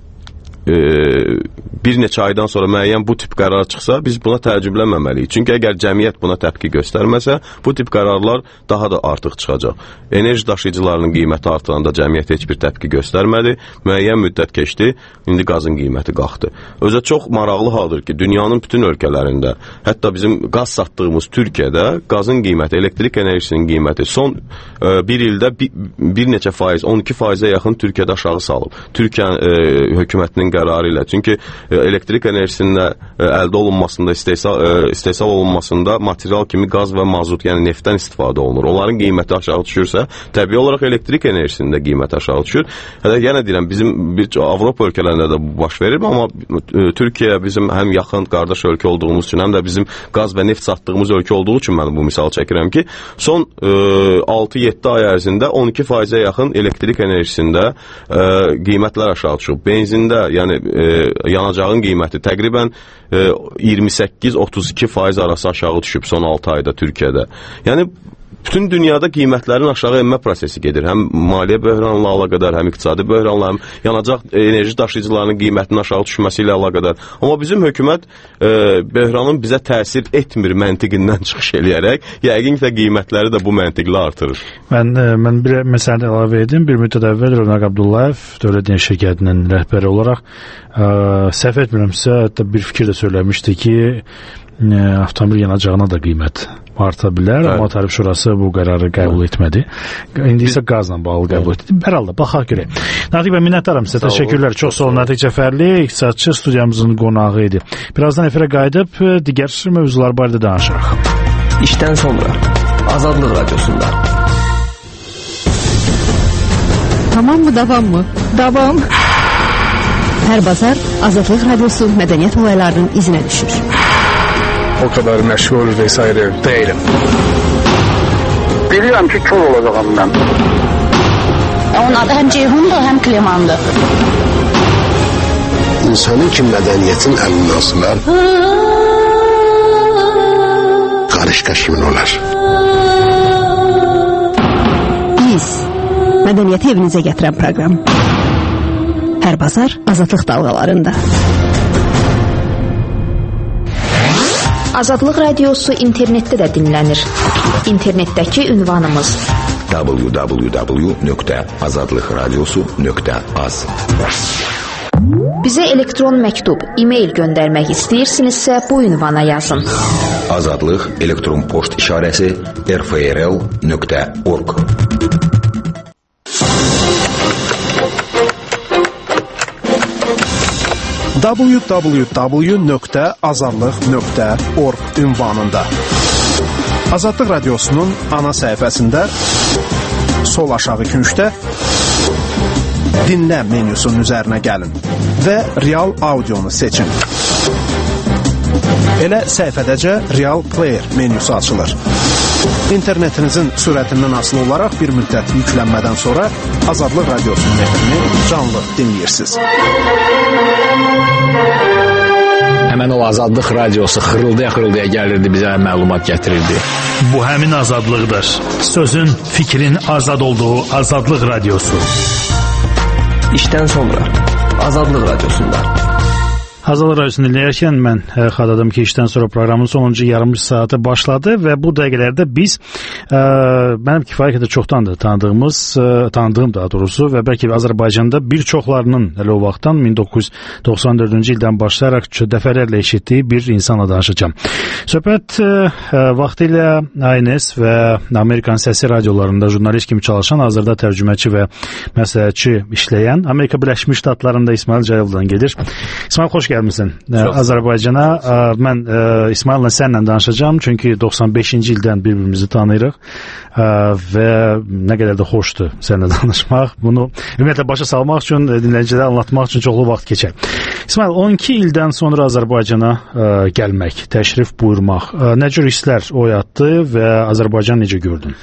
e, bir neçə aydan sonra müəyyən bu tip qərar çıxsa, biz buna təəccüblənməməliyik. Çünki əgər cəmiyyət buna təpki göstərməsə, bu tip qərarlar daha da artıq çıxacaq. Enerji daşıyıcılarının qiyməti artıranda cəmiyyət heç bir təpki göstərmədi. Müəyyən müddət keçdi, indi qazın qiyməti qalxdı. Özə çox maraqlı haldır ki, dünyanın bütün ölkələrində, hətta bizim qaz satdığımız Türkiyədə qazın qiyməti, elektrik enerjisinin qiyməti son e, bir ildə bir, bir neçə faiz, on iki faizə yaxın Türkiyədə aşağı salıb. Türkiyə e, hökumətinin Prezidentinin qərarı ilə. Çünki elektrik enerjisində əldə olunmasında, istehsal, istehsal olunmasında material kimi qaz və mazut, yəni neftdən istifadə olunur. Onların qiyməti aşağı düşürsə, təbii olaraq elektrik enerjisinin də qiyməti aşağı düşür. Hələ yenə deyirəm, bizim bir Avropa ölkələrində də bu baş verir, amma Türkiyə bizim həm yaxın qardaş ölkə olduğumuz üçün, həm də bizim qaz və neft satdığımız ölkə olduğu üçün mən bu misal çəkirəm ki, son altı yeddi ay ərzində on iki faizə yaxın elektrik enerjisində e, qiymətlər aşağı düşüb. Benzində, yəni e, yanacağın qiyməti təqribən e, iyirmi səkkiz otuz iki faiz arası aşağı düşüb son altı ayda Türkiyədə. Yəni bütün dünyada qiymətlərin aşağı enmə prosesi gedir. Həm maliyyə böhranla əlaqədar, həm iqtisadi böhranla, həm yanacaq enerji daşıyıcılarının qiymətinin aşağı düşməsi ilə əlaqədar. Amma bizim hökumət e, böhranın bizə təsir etmir məntiqindən çıxış eləyərək, yəqin ki, qiymətləri də bu məntiqlə artırır. Mən mən bir məsələni əlavə edim. Bir müddət əvvəl Rövnaq Abdullayev Dövlət Enerji Şirkətinin rəhbəri olaraq ə, səhv etmirəmsə, hətta bir fikir də söyləmişdi ki, ə, avtomobil yanacağına da qiymət arta bilər, evet. Amma Tarif Şurası bu qərarı qəbul etmədi. İndi isə qazla bağlı qəbul etdi. Hər halda, baxaq görək. Natiq bəy, minnətdaram sizə. Təşəkkürlər. Çox sağ olun. Natiq Cəfərli, iqtisadçı studiyamızın qonağı idi. Birazdan efirə qayıdıb digər mövzular barədə danışırıq. İşdən sonra Azadlıq Radiosunda. Tamam mı, davam mı? Davam. Hər bazar Azadlıq Radiosu mədəniyyət olaylarının izinə düşür. O kadar məşğul vesaire değilim. Biliyorum ki kör olacağım ben. Onun adı hem Ceyhun'dur hem Kliman'dır. İnsanın ki medeniyetin elinden asılar. Karışka kimin olar? Biz mədəniyyəti evinizə gətirən proqram. Hər bazar Azadlıq dalğalarında. Azadlıq Radiosu internetdə də dinlənir. İnternetdəki ünvanımız w w w nöqtə azadlıq radiosu nöqtə az. Bizə elektron məktub, e-mail göndərmək istəyirsinizsə bu ünvana yazın. Azadlıq elektron poçt işarəsi r f r l nöqtə org. w w w nöqtə azadlıq nöqtə org ünvanında. Azadlıq Radiosunun ana səhifəsində sol aşağı küncdə dinlə menyusunun üzərinə gəlin və real audionu seçin. Elə səhifədəcə Real Player menyusu açılır. İnternetinizin sürətindən asılı olaraq bir müddət yüklənmədən sonra Azadlıq Radiosunun efrini canlı dinləyirsiniz. Həmən o Azadlıq Radiosu xırıldaya-xırıldaya gəlirdi, bizə məlumat gətirirdi. Bu həmin azadlıqdır. Sözün, fikrin azad olduğu Azadlıq Radiosu. İşdən sonra Azadlıq Radiosunda. Azadlıq Radiosunu dinləyərkən mən xatırladım ki, işdən sonra proqramın sonuncu yarım saatı başladı və bu dəqiqələrdə biz ə, mənim kifayət qədər çoxdandır tanıdığımız, ə, tanıdığım daha doğrusu və bəlkə Azərbaycanda bir çoxlarının elə o vaxtdan min doqquz yüz doxsan dördüncü ildən başlayaraq dəfələrlə eşitdiyi bir insanla danışacağım. Söhbət ə, vaxtilə A N S və Amerikan səsi radiolarında jurnalist kimi çalışan, hazırda tərcüməçi və məsləhətçi işləyən Amerika Birləşmiş Ştatlarında İsmail Cayovdan gedir. İsmail, xoş gəlmişsin Azərbaycana. Mən İsmail'la sənlə danışacağım, çünki doxsan beşinci ildən bir-birimizi tanıyırıq və nə qədər də xoşdur sənlə danışmaq. Bunu ümumiyyətlə başa salmaq üçün, dinləyicilərə anlatmaq üçün çoxlu vaxt keçər. İsmail, on iki ildən sonra Azərbaycana gəlmək, təşrif buyurmaq nə cür hisslər oyatdı və Azərbaycan necə gördün?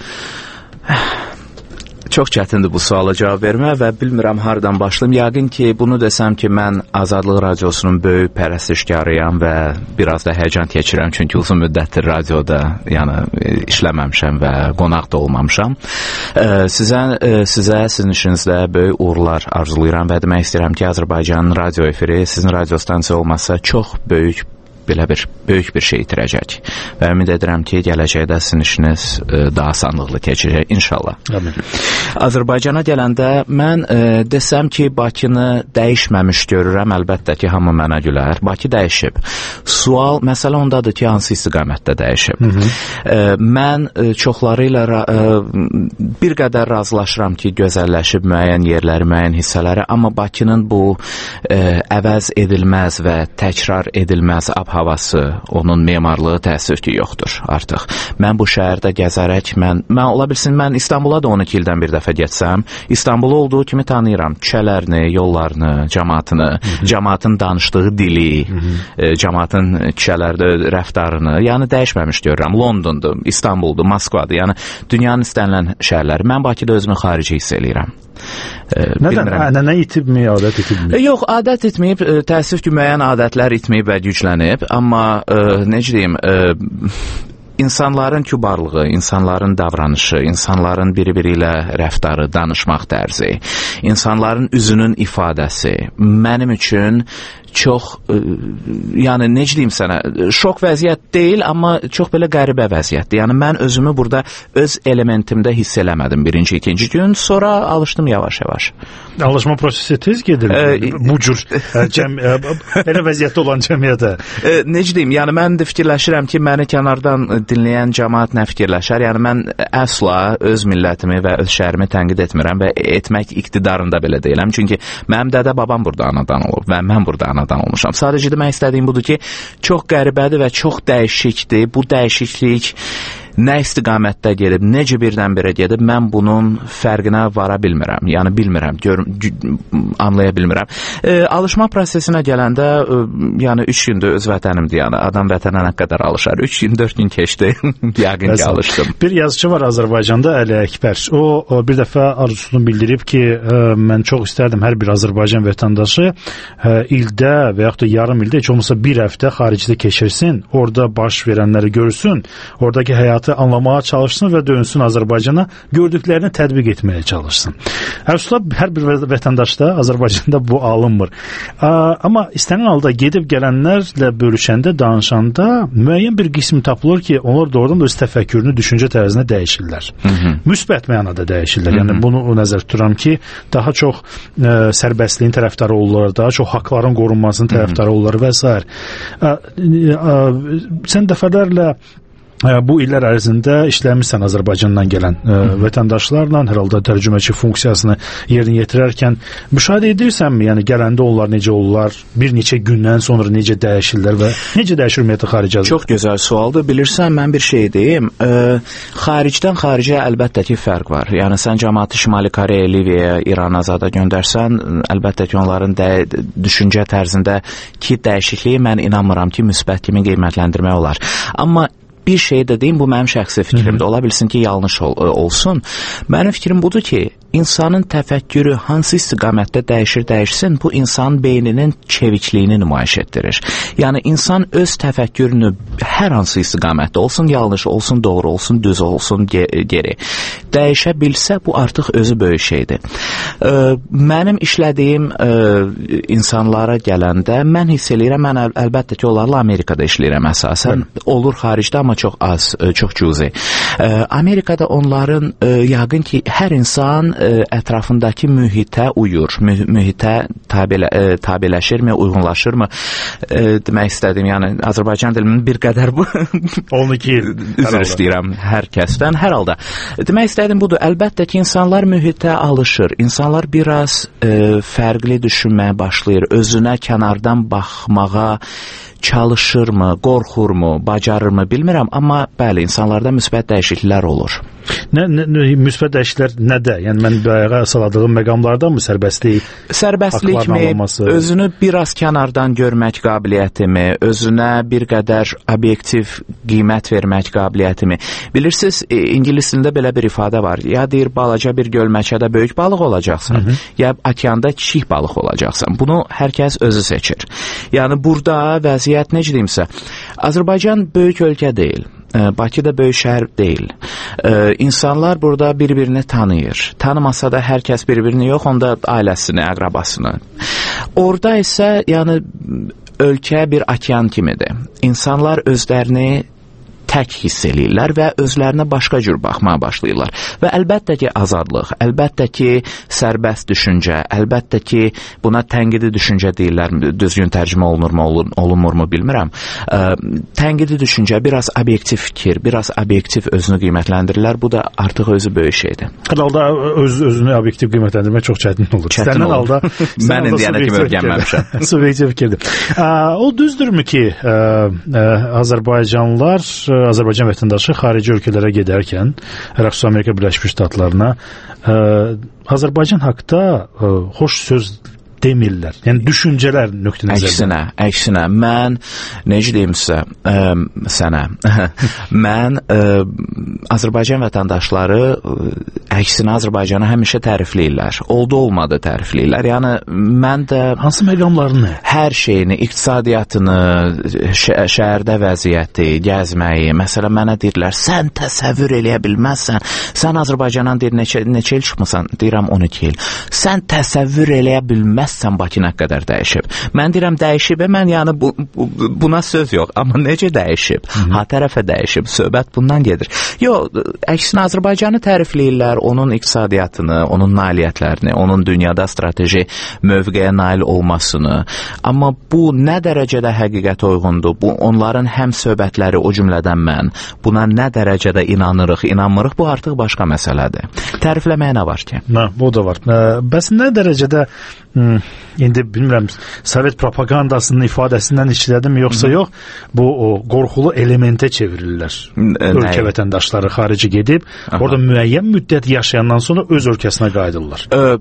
Çox çətindir bu suala cavab vermə və bilmirəm hardan başlayım. Yəqin ki, bunu desəm ki, mən Azadlıq Radiosunun böyük pərəstişkarıyam və biraz da həyəcan keçirəm, çünki uzun müddətdir radioda yəni, işləməmişəm və qonaq da olmamışam. Sizə, sizə sizin işinizdə böyük uğurlar arzulayıram və demək istəyirəm ki, Azərbaycanın radio efiri sizin radio stansiya olmasa çox böyük belə bir böyük bir şey itirəcək. Və ümid edirəm ki, gələcəkdə sizin işiniz e, daha asanlıqla keçəcək inşallah. Amin. Azərbaycana gələndə mən e, desəm ki, Bakını dəyişməmiş görürəm, əlbəttə ki, hamı mənə gülər. Bakı dəyişib. Sual, məsələ ondadır ki, hansı istiqamətdə dəyişib. Hı -hı. E, mən e, çoxları ilə e, bir qədər razılaşıram ki, gözəlləşib müəyyən yerləri, müəyyən hissələri, amma Bakının bu e, əvəz edilməz və təkrar edilməz ab-havası, onun memarlığı təəssüf ki, yoxdur artıq. Mən bu şəhərdə gəzərək, mən, mən ola bilsin, mən İstanbula da on iki ildən bir dəfə getsəm, İstanbulu olduğu kimi tanıyıram. Küçələrini, yollarını, cəmaatını, cəmaatın danışdığı dili, e, cəmaatın küçələrdə rəftarını, yəni dəyişməmiş görürəm. Londondur, İstanbuldur, Moskvadır, yəni dünyanın istənilən şəhərləri. Mən Bakıda özümü xarici hiss eləyirəm. E, Nədən? Ənənə itibmi, adət itibmi? E, yox, adət itməyib, e, təəssüf ki, müəyyən adətlər itməyib və güclənib, amma e, necə deyim, e, insanların kübarlığı, insanların davranışı, insanların biri-biri ilə rəftarı, danışmaq tərzi, insanların üzünün ifadəsi mənim üçün çox, e, yəni necə deyim sənə, şok vəziyyət deyil, amma çox belə qəribə vəziyyətdir. Yəni mən özümü burada öz elementimdə hiss eləmədim birinci, ikinci gün, sonra alışdım yavaş-yavaş. Alışma prosesi tez gedir e, bu cür cəm, elə vəziyyətdə olan cəmiyyətə. E, necə deyim, yəni mən də fikirləşirəm ki, məni kənardan dinləyən cəmaat nə fikirləşər? Yəni mən əsla öz millətimi və öz şəhərimi tənqid etmirəm və etmək iqtidarında belə deyiləm. Çünki mənim dədə babam burada anadan olub və mən burada anadan olmuşam. Sadəcə demək istədiyim budur ki, çox qəribədir və çox dəyişikdir. Bu dəyişiklik nə istiqamətdə gedib, necə birdən-birə gedib, mən bunun fərqinə vara bilmirəm. Yəni bilmirəm, gör, anlaya bilmirəm. E, alışma prosesinə gələndə, e, yəni üç gündür öz vətənimdir, yəni adam vətənə nə qədər alışar. üç gün, dörd gün keçdi, yəqin ki, alışdım. Bir yazıcı var Azərbaycanda, Əli Əkbər. O, o bir dəfə arzusunu bildirib ki, e, mən çox istərdim hər bir Azərbaycan vətəndaşı e, ildə və yaxud da yarım ildə, heç olmasa bir həftə xaricdə keçirsin, orada baş verənləri görsün, oradakı həyatı anlamağa çalışsın və dönsün Azərbaycana, gördüklərini tətbiq etməyə çalışsın. Əfsusla, hər bir vətəndaşda Azərbaycanda bu alınmır. Amma istənilən halda gedib gələnlərlə bölüşəndə, danışanda müəyyən bir qism tapılır ki, onlar doğrudan da öz təfəkkürünü, düşüncə tərzinə dəyişirlər. Hı -hı. Müsbət mənada dəyişirlər. Hı -hı. Yəni bunu nəzər tuturam ki, daha çox ə, sərbəstliyin tərəfdarı olurlar, daha çox haqların qorunmasının tərəfdarı olurlar və s. Sən dəfələrlə bu illər ərzində işləmişsən Azərbaycandan gələn ə, vətəndaşlarla, hər halda tərcüməçi funksiyasını yerinə yetirərkən müşahidə edirsənmi? Yəni gələndə onlar necə olurlar, bir neçə gündən sonra necə dəyişirlər və necə dəyişir ümumiyyətlə xarici? Çox gözəl sualdır. Bilirsən, mən bir şey deyim. Ə, xaricdən xaricə əlbəttə ki, fərq var. Yəni sən cəmaatı Şimali Koreya, Liviyaya, İrana zada göndərsən, əlbəttə ki, onların də, düşüncə tərzində ki, dəyişikliyi mən inanmıram ki, müsbət kimi qiymətləndirmək olar. Amma bir şey də deyim, bu mənim şəxsi fikrimdir. Ola bilsin ki, yanlış ol, olsun. Mənim fikrim budur ki, insanın təfəkkürü hansı istiqamətdə dəyişir, dəyişsin, bu insanın beyninin çevikliyini nümayiş etdirir. Yəni, insan öz təfəkkürünü hər hansı istiqamətdə olsun, yanlış olsun, doğru olsun, düz olsun, geri dəyişə bilsə, bu artıq özü böyük şeydir. Ə, mənim işlədiyim ə, insanlara gələndə, mən hiss eləyirəm, mən əl əlbəttə ki, onlarla Amerikada işləyirəm əsasən. Olur xaricdə, amma çox az, çox cüzi. Ə, Amerikada onların ə, yəqin ki, hər insan ə, ətrafındakı mühitə uyur, Mü mühitə tabilə, ə, tabiləşirmi, uyğunlaşırmı? Ə, demək istədim, yəni Azərbaycan diliminin bir qədər bu on iki il üzr istəyirəm hər kəsdən, hər halda. Demək istədim budur, əlbəttə ki, insanlar mühitə alışır, insanlar biraz ə, fərqli düşünməyə başlayır, özünə kənardan baxmağa çalışırmı, qorxurmu, bacarırmı bilmirəm, amma bəli, insanlarda müsbət dəyişikliklər olur. Nə, nə, müsbət dəyişikliklər nədə? Yəni mən bəyağa saladığım məqamlardan mı sərbəstlik, sərbəstlikmi, özünü biraz kənardan görmək qabiliyyətimi, özünə bir qədər obyektiv qiymət vermək qabiliyyətimi. Bilirsiniz, ingilis dilində belə bir ifadə var. Ya deyir, balaca bir gölməçədə böyük balıq olacaqsan, Hı -hı. ya okeanda kiçik balıq olacaqsan. Bunu hər kəs özü seçir. Yəni burada vəziyyət Vəziyyət necə deyimsə, Azərbaycan böyük ölkə deyil, Bakı da böyük şəhər deyil. İnsanlar burada bir-birini tanıyır. Tanımasa da hər kəs bir-birini yox, onda ailəsini, əqrabasını. Orada isə, yəni, ölkə bir okean kimidir. İnsanlar özlərini tək hiss eləyirlər və özlərinə başqa cür baxmağa başlayırlar. Və əlbəttə ki, azadlıq, əlbəttə ki, sərbəst düşüncə, əlbəttə ki, buna tənqidi düşüncə deyirlər, düzgün tərcümə olunurmu, olunmurmu bilmirəm. Ə, tənqidi düşüncə, biraz obyektiv fikir, biraz obyektiv özünü qiymətləndirirlər. Bu da artıq özü böyük şeydir. Halda öz, özünü obyektiv qiymətləndirmək çox çətin olur. Çətin olur. Halda, mən indiyənə kimi öyrənməmişəm. Subyektiv fikirdir. Ə, o düzdürmü ki, ə, ə, Azərbaycanlılar Azərbaycan vətəndaşı xarici ölkələrə gedərkən, xüsusən Amerika Birləşmiş Ştatlarına ə, Azərbaycan haqqında ə, xoş söz demirlər. Yəni düşüncələr nöqtə nəzərdən. Əksinə, əksinə. Mən necə deyim sizə, ə, sənə. Mən ə, Azərbaycan vətəndaşları ə, əksinə Azərbaycanı həmişə tərifləyirlər. Oldu olmadı tərifləyirlər. Yəni mən də hansı məqamlarını? Hər şeyini, iqtisadiyyatını, şə şəhərdə vəziyyəti, gəzməyi. Məsələn, mənə deyirlər, sən təsəvvür eləyə bilməzsən. Sən Azərbaycandan deyir, neçə, neçə il çıxmısan? Deyirəm, on iki il. Sən təsəvvür eləyə bilməzsən. Sən Bakı nə qədər dəyişib. Mən deyirəm dəyişib, mən yəni bu, bu, buna söz yox, amma necə dəyişib? Hı-hı. Ha tərəfə dəyişib, söhbət bundan gedir. Yox, əksinə Azərbaycanı tərifləyirlər, onun iqtisadiyyatını, onun nailiyyətlərini, onun dünyada strateji mövqeyə nail olmasını. Amma bu nə dərəcədə həqiqətə uyğundur? Bu onların həm söhbətləri, o cümlədən mən buna nə dərəcədə inanırıq, inanmırıq, bu artıq başqa məsələdir. Tərifləməyə nə var ki? Nə, bu da var. Bəs nə dərəcədə Hmm, indi bilmirəm, Sovet propagandasının ifadəsindən işlədimi yoxsa yox, bu o qorxulu elementə çevirirlər. Ölkə vətəndaşları xarici gedib, aha, orada müəyyən müddət yaşayandan sonra öz ölkəsinə qayıdırlar. Ö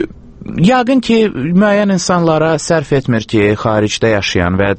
Yəqin ki, müəyyən insanlara sərf etmir ki, xaricdə yaşayan və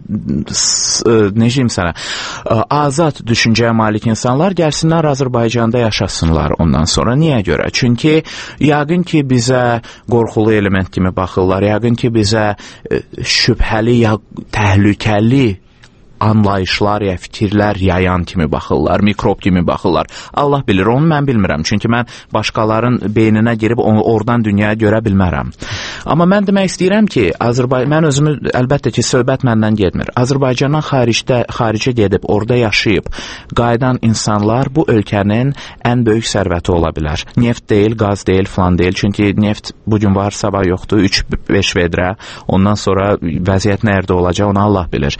necəyim sənə, azad düşüncəyə malik insanlar gəlsinlər Azərbaycanda yaşasınlar ondan sonra. Niyə görə? Çünki yəqin ki, bizə qorxulu element kimi baxırlar, yəqin ki, bizə şübhəli ya təhlükəli anlayışlar ya fikirlər yayan kimi baxırlar, mikrob kimi baxırlar. Allah bilir, onu mən bilmirəm. Çünki mən başqaların beyninə girib onu oradan dünyaya görə bilmərəm. Amma mən demək istəyirəm ki, Azərbaycan, mən özümü, əlbəttə ki, söhbət məndən getmir. Azərbaycandan xaricdə, xaricə gedib, orada yaşayıb, qayıdan insanlar bu ölkənin ən böyük sərvəti ola bilər. Neft deyil, qaz deyil, falan deyil. Çünki neft bugün var, sabah yoxdur, üç beş vedrə. Ondan sonra vəziyyət nərdə olacaq, onu Allah bilir.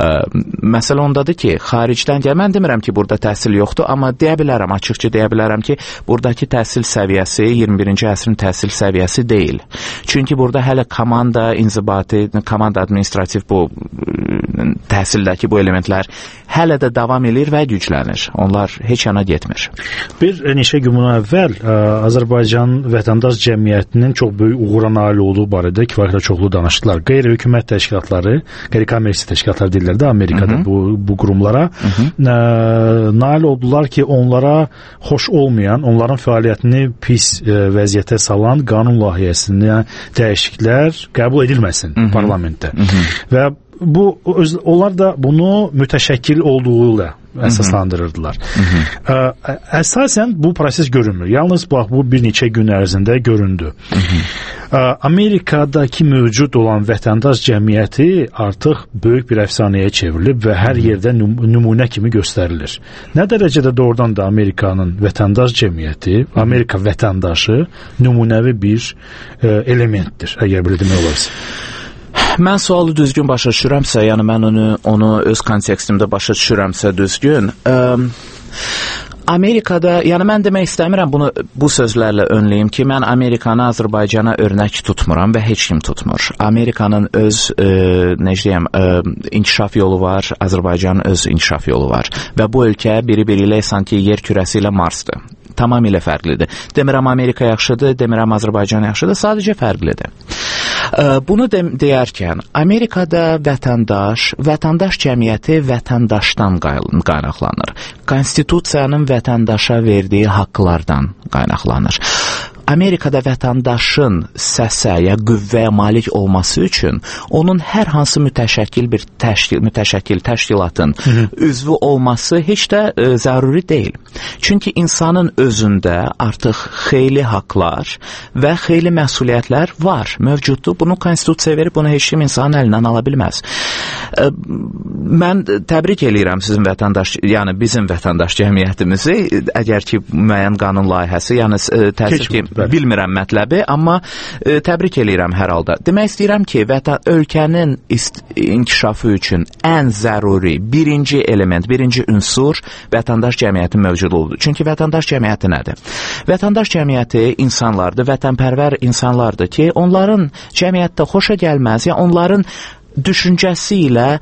Məsələ ondadır ki, xaricdən gəl, mən demirəm ki, burada təhsil yoxdur, amma deyə bilərəm, açıqca deyə bilərəm ki, buradakı təhsil səviyyəsi iyirmi birinci əsrin təhsil səviyyəsi deyil. Çünki burada hələ komanda inzibati, komanda administrativ bu təhsildəki bu elementlər hələ də davam edir və güclənir. Onlar heç yana getmir. Bir neçə gün əvvəl Azərbaycan vətəndaş cəmiyyətinin çox böyük uğura nail olduğu barədə kifayətlə çoxlu danışdılar. Qeyri-hökumət təşkilatları, qeyri-kommersiya təşkilatları deyirlər də Amerikada Hı -hı. bu, bu qurumlara Hı -hı. Ə, nail oldular ki, onlara xoş olmayan, onların fəaliyyətini pis ə, vəziyyətə salan qanun layihəsində dəyişikliklər qəbul edilməsin Hı -hı. parlamentdə. Hı -hı. Və bu öz, onlar da bunu mütəşəkkil olduğuyla əsaslandırırdılar. Hı -hı. Ə, əsasən bu proses görünmür. Yalnız bax bu bir neçə gün ərzində göründü. Hı -hı. Ə, Amerikadakı mövcud olan vətəndaş cəmiyyəti artıq böyük bir əfsanəyə çevrilib və hər yerdə nüm nümunə kimi göstərilir. Nə dərəcədə doğrudan da Amerikanın vətəndaş cəmiyyəti, Amerika vətəndaşı nümunəvi bir ə, elementdir, əgər belə demək olarsa. Mən sualı düzgün başa düşürəmsə, yəni mən onu, onu öz kontekstimdə başa düşürəmsə düzgün, ə, Amerikada, yəni mən demək istəmirəm bunu bu sözlərlə önləyim ki, mən Amerikanı Azərbaycana örnək tutmuram və heç kim tutmur. Amerikanın öz, e, necə deyəm, e, inkişaf yolu var, Azərbaycanın öz inkişaf yolu var və bu ölkə biri-biri ilə sanki yer kürəsi ilə Marsdır. Tamamilə fərqlidir. Demirəm Amerika yaxşıdır, demirəm Azərbaycan yaxşıdır, sadəcə fərqlidir. Bunu de deyərkən, Amerikada vətəndaş, vətəndaş cəmiyyəti vətəndaşdan qaynaqlanır. Konstitusiyanın vətəndaşa verdiyi haqqlardan qaynaqlanır. Amerikada vətəndaşın səsə ya qüvvəyə malik olması üçün onun hər hansı mütəşəkkil bir təşkil, mütəşəkkil təşkilatın Hı -hı. üzvü olması heç də e, zəruri deyil. Çünki insanın özündə artıq xeyli haqlar və xeyli məsuliyyətlər var, mövcuddur. Bunu konstitusiya verir, bunu heç kim insanın əlindən ala bilməz. E, mən təbrik eləyirəm sizin vətəndaş, yəni bizim vətəndaş cəmiyyətimizi, əgər ki müəyyən qanun layihəsi, yəni e, təəssüf ki bilmirəm mətləbi, amma e, təbrik eləyirəm hər halda. Demək istəyirəm ki, vətən, ölkənin inkişafı üçün ən zəruri birinci element, birinci ünsur vətəndaş cəmiyyəti mövcudluğudur. Çünki vətəndaş cəmiyyəti nədir? Vətəndaş cəmiyyəti insanlardır, vətənpərvər insanlardır ki, onların cəmiyyətdə xoşa gəlməz, ya onların düşüncəsi ilə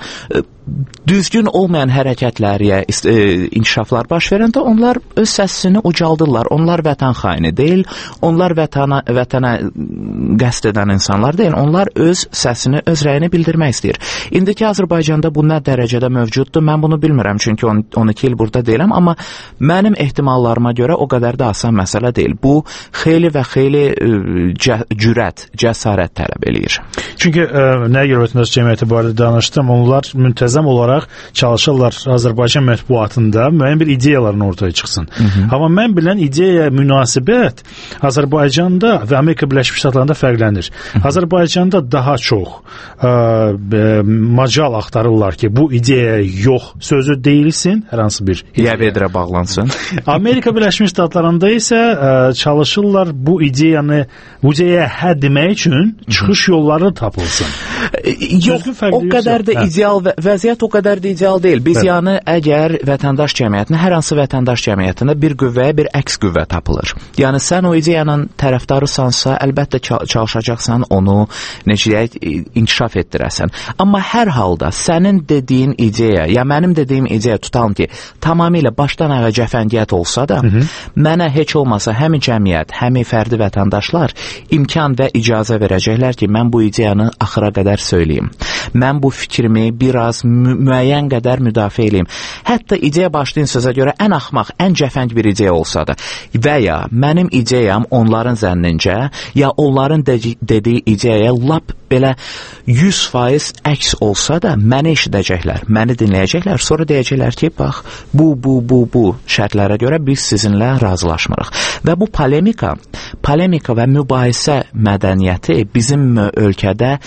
düzgün olmayan hərəkətlər, e, inkişaflar baş verəndə onlar öz səsini ucaldırlar. Onlar vətən xaini deyil, onlar vətana, vətənə qəsd edən insanlar deyil, onlar öz səsini, öz rəyini bildirmək istəyir. İndiki Azərbaycanda bu nə dərəcədə mövcuddur, mən bunu bilmirəm, çünki on iki il burada deyiləm, amma mənim ehtimallarıma görə o qədər də asan məsələ deyil. Bu, xeyli və xeyli cə, cürət, cəsarət tələb eləyir. Çünki ə, nəyə görə vətəndaş cəmiyyəti barədə danışdım, onlar müntəzəm olaraq çalışırlar Azərbaycan mətbuatında müəyyən bir ideyaların ortaya çıxsın. Hı -hı. Amma mən bilən ideyaya münasibət Azərbaycanda və Amerika Birləşmiş Ştatlarında fərqlənir. Hı -hı. Azərbaycanda daha çox ə, ə, macal axtarırlar ki, bu ideyaya yox sözü deyilsin, hər hansı bir ideya bağlansın. Amerika Birləşmiş Ştatlarında isə ə, çalışırlar bu ideyanı, bu ideyaya hə demək üçün çıxış yolları tapılsın. Yox, o qədər də hə. ideal və vəziyyət o qədər də ideal deyil. Biz Bəli. yəni əgər vətəndaş cəmiyyətinə, hər hansı vətəndaş cəmiyyətində bir qüvvəyə bir əks qüvvə tapılır. Yəni sən o ideyanın tərəfdarısansa, əlbəttə çalışacaqsan onu necə deyək, inkişaf etdirəsən. Amma hər halda sənin dediyin ideya, ya mənim dediyim ideya tutalım ki, tamamilə başdan ayağa cəfəngiyyət olsa da, Hı -hı. mənə heç olmasa həmi cəmiyyət, həmi fərdi vətəndaşlar imkan və icazə verəcəklər ki, mən bu ideyanı axıra qədər söyləyim. Mən bu fikrimi biraz mü müəyyən qədər müdafiə edeyim. Hətta ideya başlayın sözə görə ən axmaq, ən cəfəng bir ideya olsa da və ya mənim ideyam onların zənnincə, ya onların de dediyi ideyaya lap belə yüz faiz əks olsa da məni eşidəcəklər, məni dinləyəcəklər, sonra deyəcəklər ki, bax, bu, bu, bu, bu şərtlərə görə biz sizinlə razılaşmırıq. Və bu polemika, polemika və mübahisə mədəniyyəti bizim ölkədə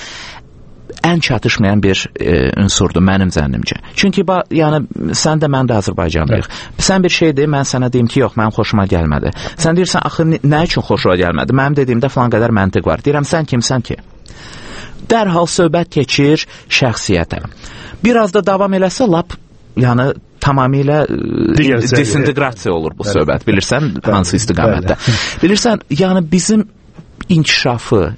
ən çatışmayan bir e, ünsurdur mənim zənnimcə. Çünki ba, yəni sən də mən də Azərbaycanlıyıq. Evet. Sən bir şey de, mən sənə deyim ki, yox, mənim xoşuma gəlmədi. Sən deyirsən, axı nə üçün xoşuma gəlmədi? Mənim dediyimdə falan qədər məntiq var. Deyirəm, sən kimsən ki? Dərhal söhbət keçir şəxsiyyətə. Biraz da davam eləsə, lap, yəni tamamilə disinteqrasiya olur bu söhbət. Bilirsən, hansı istiqamətdə. Bilirsən, yəni bizim inkişafı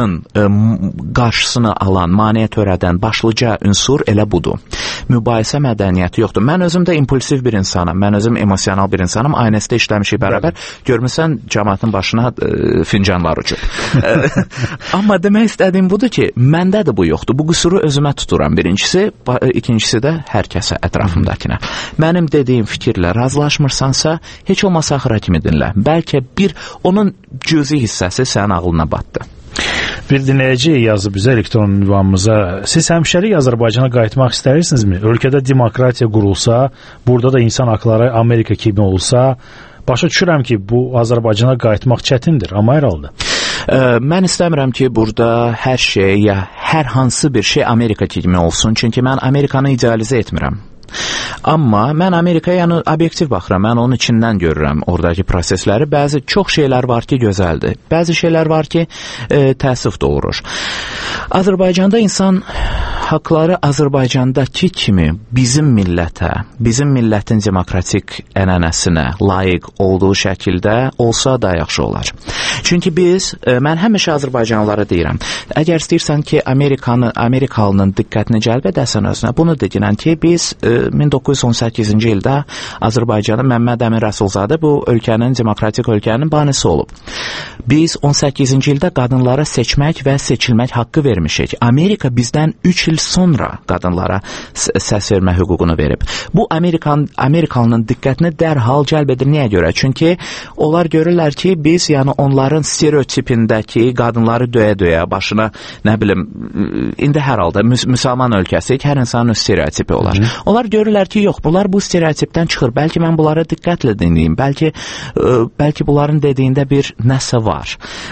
qarşısını alan, maneə törədən başlıca ünsur elə budur. Mübahisə mədəniyyəti yoxdur. Mən özüm də impulsiv bir insanam. Mən özüm emosional bir insanam. Aynəsdə işləmişik bərabər. Görmüsən, cəmaatın başına e, fincanlar uçub. Amma demək istədiyim budur ki, məndə də bu yoxdur. Bu qüsuru özümə tuturam birincisi. İkincisi də hər kəsə, ətrafımdakına. Mənim dediyim fikirlə razılaşmırsansa, heç olmasa axıra kimi dinlə. Bəlkə bir, onun cüzi hissəsi sənin ağlına batdı. Bir dinləyici yazıb bizə elektron ünvanımıza. Siz həmişəlik Azərbaycana qayıtmaq istəyirsinizmi? Ölkədə demokratiya qurulsa, burada da insan haqları Amerika kimi olsa, başa düşürəm ki, bu Azərbaycana qayıtmaq çətindir, amma hər halda. Ə, mən istəmirəm ki, burada hər şey, ya hər hansı bir şey Amerika kimi olsun, çünki mən Amerikanı idealizə etmirəm. Amma mən Amerikaya yəni obyektiv baxıram, mən onun içindən görürəm oradakı prosesləri. Bəzi çox şeylər var ki, gözəldir. Bəzi şeylər var ki, e, təəssüf doğurur. Azərbaycanda insan haqları Azərbaycandakı kimi bizim millətə, bizim millətin demokratik ənənəsinə layiq olduğu şəkildə olsa da yaxşı olar. Çünki biz, e, mən həmişə Azərbaycanlılara deyirəm, əgər istəyirsən ki, Amerikanı, Amerikalının diqqətini cəlb edəsən özünə, bunu deyirəm ki, biz e, min doqquz yüz on səkkizinci ildə Azərbaycanın Məmməd Əmin Rəsulzadə bu ölkənin, demokratik ölkənin banisi olub. Biz on səkkizinci ildə qadınlara seçmək və seçilmək haqqı vermişik. Amerika bizdən üç il sonra qadınlara səs vermə hüququnu verib. Bu Amerikan, Amerikalının diqqətini dərhal cəlb edir. Niyə görə? Çünki onlar görürlər ki, biz yəni onların stereotipindəki qadınları döyə-döyə başına, nə bilim, indi hər halda müs müsəlman ölkəsi, hər insanın stereotipi olar. Hı -hı. Onlar görürlər ki, yox, bunlar bu stereotipdən çıxır. Bəlkə mən bunları diqqətlə dinləyim. Bəlkə, ə, bəlkə bunların dediyində bir nəsə var.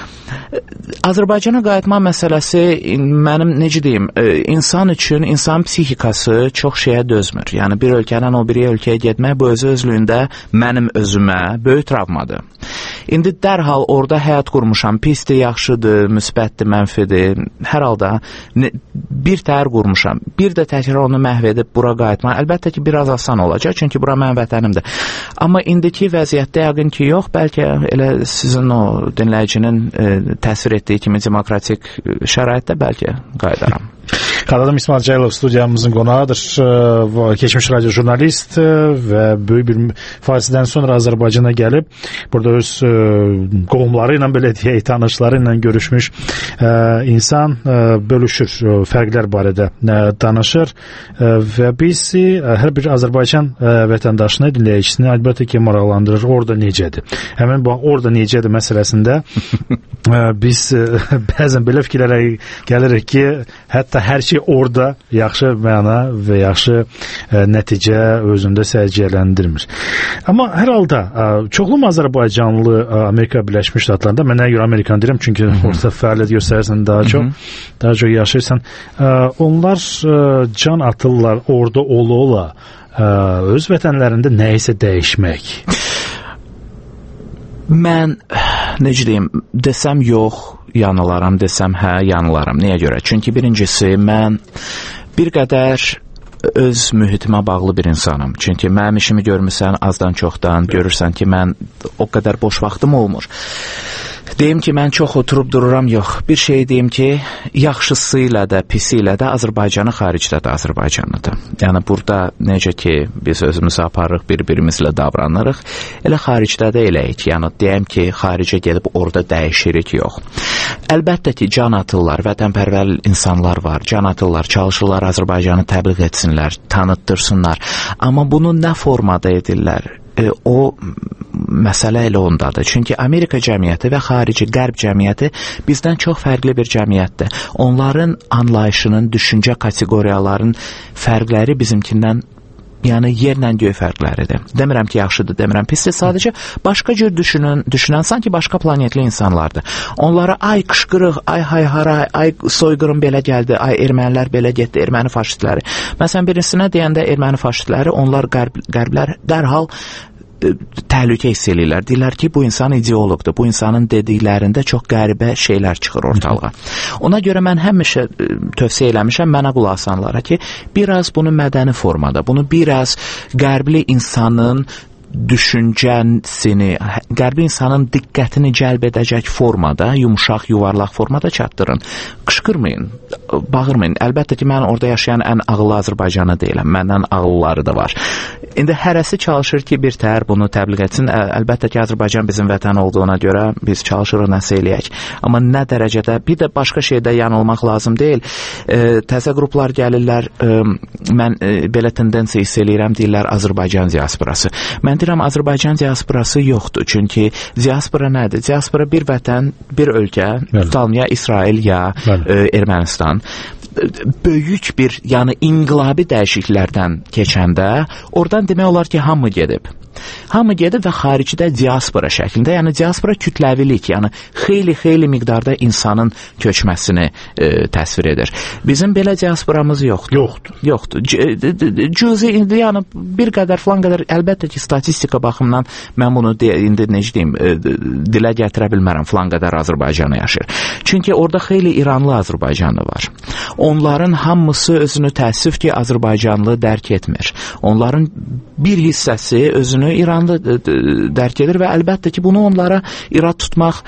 Azərbaycana qayıtma məsələsi mənim necə deyim, insan üçün, insan psixikası çox şeyə dözmür. Yəni bir ölkədən o biri ölkəyə getmək bu özü özlüyündə mənim özümə böyük travmadır. İndi dərhal orada həyat qurmuşam, pisdir, yaxşıdır, müsbətdir, mənfidir. Hər halda bir təhər qurmuşam. Bir də təkrar onu məhv edib bura qayıtma. Əlbəttə ki, biraz asan olacaq, çünki bura mənim vətənimdir. Amma indiki vəziyyətdə yəqin ki, yox, bəlkə elə sizin o dinləyicinin e, təsvir etdiyi kimi demokratik şəraitdə bəlkə qayıdaram. Qaradam İsmail Cəylov studiyamızın qonağıdır. Keçmiş radio jurnalist və böyük bir fasilədən sonra Azərbaycana gəlib, burada öz qohumları ilə, belə deyək, tanışları ilə görüşmüş insan bölüşür, fərqlər barədə danışır və biz hər bir Azərbaycan vətəndaşını, dinləyicisini əlbəttə ki, maraqlandırır. Orada necədir? Həmin bu orada necədir məsələsində biz bəzən belə fikirlərə gəlirik ki, hətta hər şey orada yaxşı məna və yaxşı ə, nəticə özündə səciyyələndirmir. Amma hər halda ə, çoxlu Azərbaycanlı ə, Amerika Birləşmiş Ştatlarında, mən nəyə görə Amerikan deyirəm, çünki Hı -hı. orada fəaliyyət göstərirsən daha çox, Hı -hı. daha çox yaşayırsan. Ə, onlar ə, can atırlar orada ola-ola ə, öz vətənlərində nəyisə dəyişmək. Mən, necə deyim, desəm yox, yanılaram, desəm hə, yanılaram. Niyə görə? Çünki birincisi, mən bir qədər öz mühitimə bağlı bir insanım. Çünki mənim işimi görmüsən azdan çoxdan, görürsən ki, mən o qədər boş vaxtım olmur. Deyim ki, mən çox oturub dururam, yox. Bir şey deyim ki, yaxşısı ilə də, pisi ilə də Azərbaycanı, xaricdə də Azərbaycanlıdır. Yəni, burada necə ki, biz özümüzü aparırıq, bir-birimizlə davranırıq, elə xaricdə də eləyik. Yəni, deyəm ki, xaricə gedib orada dəyişirik, yox. Əlbəttə ki, can atırlar, vətənpərvər insanlar var, can atırlar, çalışırlar Azərbaycanı təbliğ etsinlər, tanıtdırsınlar. Amma bunu nə formada edirlər? E, o məsələ elə ondadır. Çünki Amerika cəmiyyəti və xarici qərb cəmiyyəti bizdən çox fərqli bir cəmiyyətdir. Onların anlayışının, düşüncə kateqoriyaların fərqləri bizimkindən, yəni yerlə göy fərqləridir. Demirəm ki, yaxşıdır, demirəm pisdir, sadəcə başqa cür düşünən, düşünən sanki başqa planetli insanlardır. Onlara ay qışqırıq, ay hayhara, ay soyqırım belə gəldi, ay ermənilər belə getdi, erməni faşistləri. Məsələn, birisinə deyəndə erməni faşistləri, onlar qərb, qərblər dərhal təhlükə hiss edirlər. Deyirlər ki, bu insan ideologdur. Bu insanın dediklərində çox qəribə şeylər çıxır ortalığa. Ona görə mən həmişə tövsiyə eləmişəm mənə qulaq asanlara ki, biraz bunu mədəni formada, bunu biraz qərbli insanın düşüncəsini, qərbi insanın diqqətini cəlb edəcək formada, yumuşaq, yuvarlaq formada çatdırın. Qışqırmayın, bağırmayın. Əlbəttə ki, mən orada yaşayan ən ağıllı Azərbaycanı deyiləm. Məndən ağılları da var. İndi hərəsi çalışır ki, bir təhər bunu təbliğ etsin. Əlbəttə ki, Azərbaycan bizim vətən olduğuna görə biz çalışırıq nəsə eləyək. Amma nə dərəcədə, bir də başqa şeydə yanılmaq lazım deyil. E, təzə qruplar gəlirlər, e, mən e, belə tendensiya hiss eləyirəm, deyirlər Azərbaycan diasporası. Mən deyirəm, Azərbaycan diasporası yoxdur. Çünki diaspora nədir? Diaspora bir vətən, bir ölkə, tutalım ya İsrail ya e, Ermənistan. Böyük bir, yəni inqilabi dəyişikliklərdən keçəndə oradan demək olar ki, hamı gedib. Hamı gedib və xaricdə diaspora şəklində, yəni diaspora kütləvilik, yəni xeyli-xeyli miqdarda insanın köçməsini e, təsvir edir. Bizim belə diasporamız yoxdur. Yoxdur. Yoxdur. Cüzi, yəni bir qədər, falan qədər, əlbəttə ki, statistika baxımından mən bunu de, indi necə deyim, e, dilə gətirə bilmərəm, falan qədər Azərbaycanı yaşayır. Çünki orada xeyli İranlı Azərbaycanlı var. Onların hamısı özünü təəssüf ki, Azərbaycanlı dərk etmir. Onların bir hissəsi özünü İran İranlı dərk edir və əlbəttə ki, bunu onlara irad tutmaq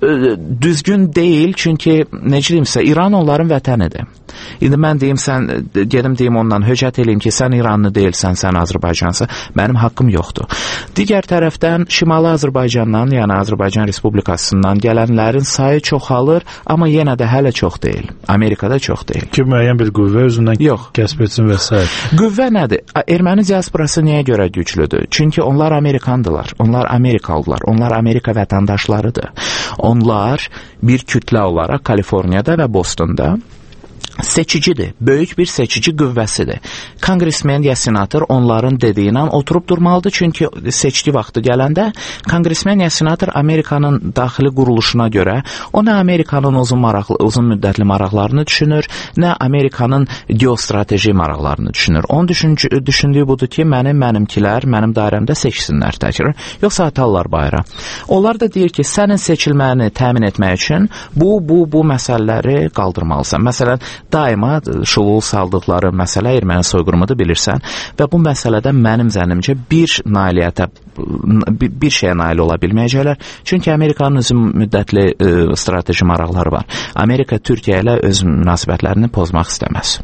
düzgün deyil, çünki necə deyimsə, İran onların vətənidir. İndi mən deyim, sən, gedim deyim ondan, höcət eləyim ki, sən İranlı deyilsən, sən Azərbaycansa, mənim haqqım yoxdur. Digər tərəfdən, Şimali Azərbaycandan, yəni Azərbaycan Respublikasından gələnlərin sayı çoxalır, amma yenə də hələ çox deyil. Amerikada çox deyil. Ki, müəyyən bir qüvvə özündən Yox. kəsb etsin və s. Qüvvə nədir? Erməni diasporası niyə görə güclüdür? Çünki onlar Amerikandılar, onlar Amerikalılar, onlar Amerika vətəndaşlarıdır. Onlar bir kütlə olaraq Kaliforniyada və Bostonda seçicidir, böyük bir seçici qüvvəsidir. Konqresmen ya senator onların dediyindən oturub durmalıdır, çünki seçki vaxtı gələndə konqresmen ya senator Amerikanın daxili quruluşuna görə o nə Amerikanın uzun, maraqlı, uzun müddətli maraqlarını düşünür, nə Amerikanın geostrateji maraqlarını düşünür. Onun düşüncü, düşündüyü budur ki, mənim, mənimkilər, mənim dairəmdə seçsinlər təkrar, yoxsa atarlar bayra. Onlar da deyir ki, sənin seçilməni təmin etmək üçün bu, bu, bu məsələləri qaldırmalısan. Məsələn, daima şovul saldıqları məsələ erməni soyqırımıdır, bilirsən, və bu məsələdə mənim zənnimcə bir nailiyyətə, bir şeyə nail ola bilməyəcəklər, çünki Amerikanın uzun müddətli ə, strateji maraqları var. Amerika Türkiyə ilə öz münasibətlərini pozmaq istəməz.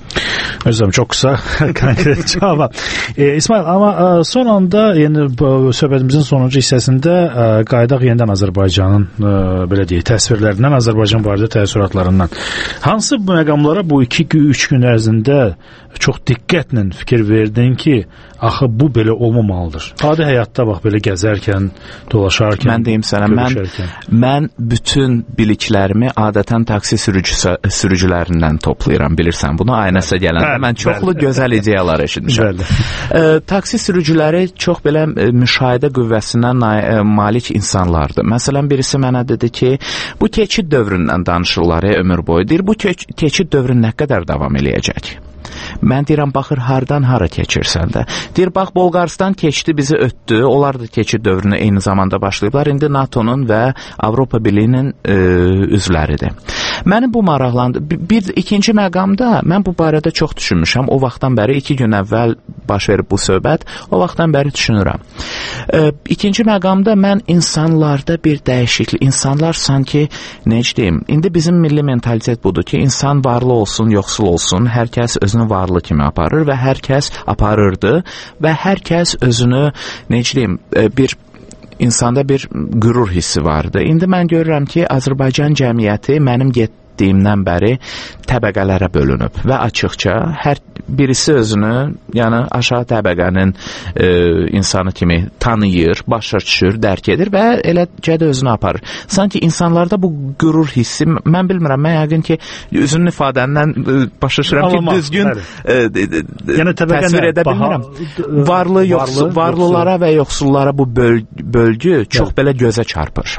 Özlem, çok kısa konkret cevap. E, İsmail, ama e, son anda yani söhbətimizin sonuncu hissəsində e, qaydaq yenidən Azərbaycanın e, belə deyək, təsvirlərindən, Azərbaycan barədə təəssüratlarından. Hansı bu məqamlara bu iki üç gün ərzində çox diqqətlə fikir verdin ki, axı bu belə olmamalıdır? Adi həyatda bax, belə gəzərkən, dolaşarkən, mən deyim sənə, mən, mən bütün biliklərimi adətən taksi sürücüsü, sürücülərindən toplayıram, bilirsən bunu, aynəsə gələndə. Bəli, mən çoxlu bəli. Gözəl ideyalar eşitmişəm. E, taksi sürücüləri çox belə e, müşahidə qüvvəsinə e, malik insanlardır. Məsələn, birisi mənə dedi ki, bu keçid dövründən danışırlar e, ömür boyu. Deyir, bu keç keçid dövrü nə qədər davam eləyəcək? Mən deyirəm, baxır, hardan hara keçirsən də. Deyir, bax, Bolqaristan keçdi, bizi ötdü. Onlar da keçid dövrünü eyni zamanda başlayıblar. İndi NATO'nun və Avropa Birliyinin e, üzvləridir. Məni bu maraqlandı. Bir, bir ikinci məqamda mən bu barədə çox düşünmüşəm. O vaxtdan bəri, iki gün əvvəl baş verib bu söhbət, o vaxtdan bəri düşünürəm. E, ikinci məqamda mən insanlarda bir dəyişiklik, insanlar sanki, necə deyim, indi bizim milli mentalitet budur ki, insan varlı olsun, yoxsul olsun, hər kəs özünü varlı kimi aparır və hər kəs aparırdı və hər kəs özünü, necə deyim, bir insanda bir qürur hissi vardı. İndi mən görürəm ki, Azərbaycan cəmiyyəti mənim getdiyimdən bəri təbəqələrə bölünüb və açıqca hər birisi özünü, yəni aşağı təbəqənin e, insanı kimi tanıyır, başa düşür, dərk edir və eləcə də özünü aparır. Sanki insanlarda bu qürur hissi, mən bilmirəm, mən yəqin ki, üzünün ifadəndən başa düşürəm ki, düzgün e, yəni, təsvir edə bilmirəm. Varlı, yoxsul, varlı, varlılara yoxsul. Və yoxsullara bu böl bölgü çox yəni. Belə gözə çarpır.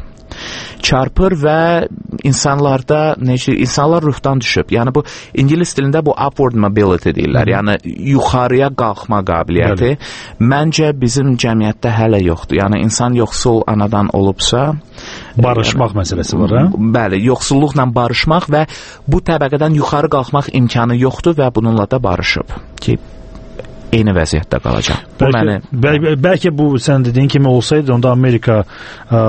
Çarpır və insanlarda, necə, insanlar ruhdan düşüb. Yəni bu İngilis dilində bu upward mobility deyirlər. Yəni yuxarıya qalxma qabiliyyəti. Bəli. Məncə bizim cəmiyyətdə hələ yoxdur. Yəni insan yoxsul anadan olubsa, barışmaq yəni, məsələsi var, hə? Bəli, yoxsulluqla barışmaq və bu təbəqədən yuxarı qalxmaq imkanı yoxdur və bununla da barışıb ki, eyni vəziyyətdə qalacaq. Bu bəlkə, məni bəlkə, bəlkə bu sən dediyin kimi olsaydı, onda Amerika ə,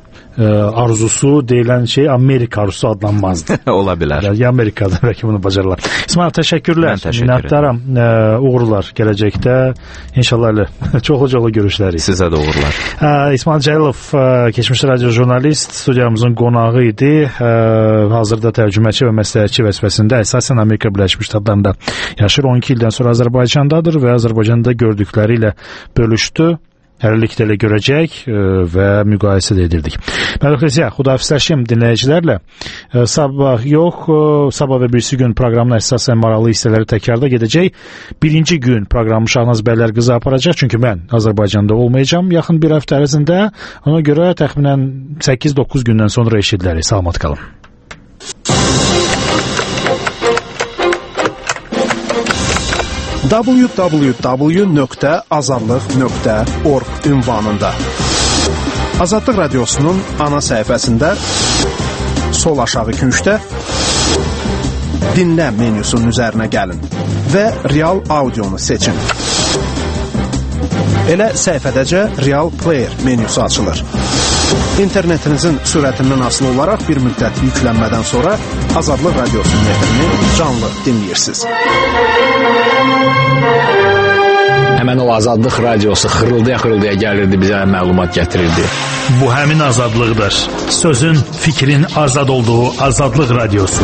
arzusu deyilən şey Amerika arzusu adlanmazdı. Ola bilər. Yəni Amerikada bəlkə bunu bacarırlar. İsmail, təşəkkürlər. Mən təşəkkür Minnətdaram. Uğurlar gələcəkdə. İnşallah elə çoxlu-çoxlu görüşlərik. Sizə də uğurlar. İsmail Cəlilov, keçmiş radio jurnalist, studiyamızın qonağı idi. Hazırda tərcüməçi və məsləhətçi vəzifəsində əsasən Amerika Birləşmiş Ştatlarında yaşır. on iki ildən sonra Azərbaycandadır və Azərbaycanda gördükləri ilə bölüşdü. Hərlikdə ilə görəcək e, və müqayisə də edirdik. Mən Xəziyə, xudafisləşim dinləyicilərlə. E, sabah yox, e, sabah və birisi gün proqramın əsasən maraqlı hissələri təkrarda gedəcək. Birinci gün proqramı Şahnaz Bəylər qızı aparacaq, çünki mən Azərbaycanda olmayacağım yaxın bir həftə ərzində. Ona görə təxminən səkkiz doqquz gündən sonra eşidilərik. Salamat qalın. w w w nöqtə azadlıq nöqtə org ünvanında Azadlıq Radiosunun ana səhifəsində sol aşağı küncdə dinlə menyusunun üzərinə gəlin və real audionu seçin. Elə səhifədəcə Real Player menyusu açılır. İnternetinizin sürətindən asılı olaraq bir müddət yüklənmədən sonra Azadlıq Radiosunun efrini canlı dinləyirsiniz. Həmən o Azadlıq Radiosu xırıldaya-xırıldaya gəlirdi, bizə məlumat gətirirdi. Bu həmin azadlıqdır. Sözün, fikrin azad olduğu Azadlıq Radiosu.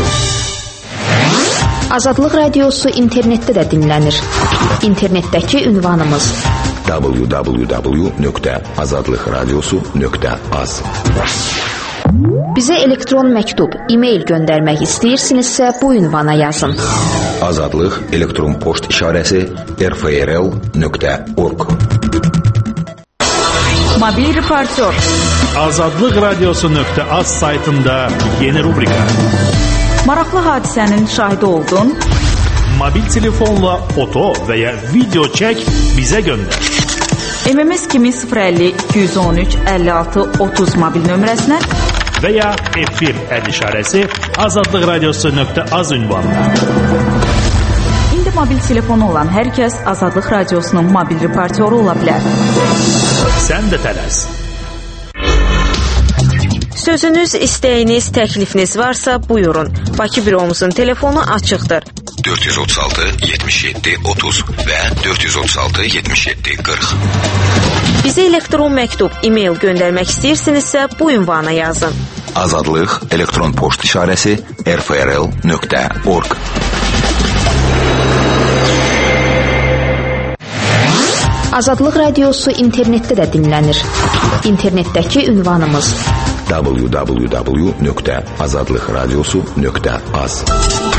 Azadlıq Radiosu internetdə də dinlənir. İnternetdəki ünvanımız w w w nöqtə azadlıq radiosu nöqtə az. Bizə elektron məktub, e-mail göndərmək istəyirsinizsə bu ünvana yazın. Azadlıq elektron poçt işarəsi r f r l nöqtə org. Mobil reportyor. Azadlıq Radiosu nöqtə az saytında yeni rubrika. Maraqlı hadisənin şahidi oldun. Mobil telefonla foto və ya video çək, bizə göndər. M M S kimi sıfır əlli iki yüz on üç əlli altı otuz mobil nömrəsinə və ya F bir əl işarəsi Azadlıq Radiosu nöqtə az ünvanına. İndi mobil telefonu olan hər kəs Azadlıq Radiosunun mobil reportyoru ola bilər. Sən də tələs. Sözünüz, istəyiniz, təklifiniz varsa buyurun. Bakı büromuzun telefonu açıqdır. dörd yüz otuz altı yetmiş yeddi otuz və dörd yüz otuz altı yetmiş yeddi qırx. Bizə elektron məktub, e-mail göndərmək istəyirsinizsə bu ünvana yazın. Azadlıq elektron poçt işarəsi r f r l nöqtə org. Azadlıq Radiosu internetdə də dinlənir. İnternetdəki ünvanımız w w w nöqtə azadlıq radiosu nöqtə az.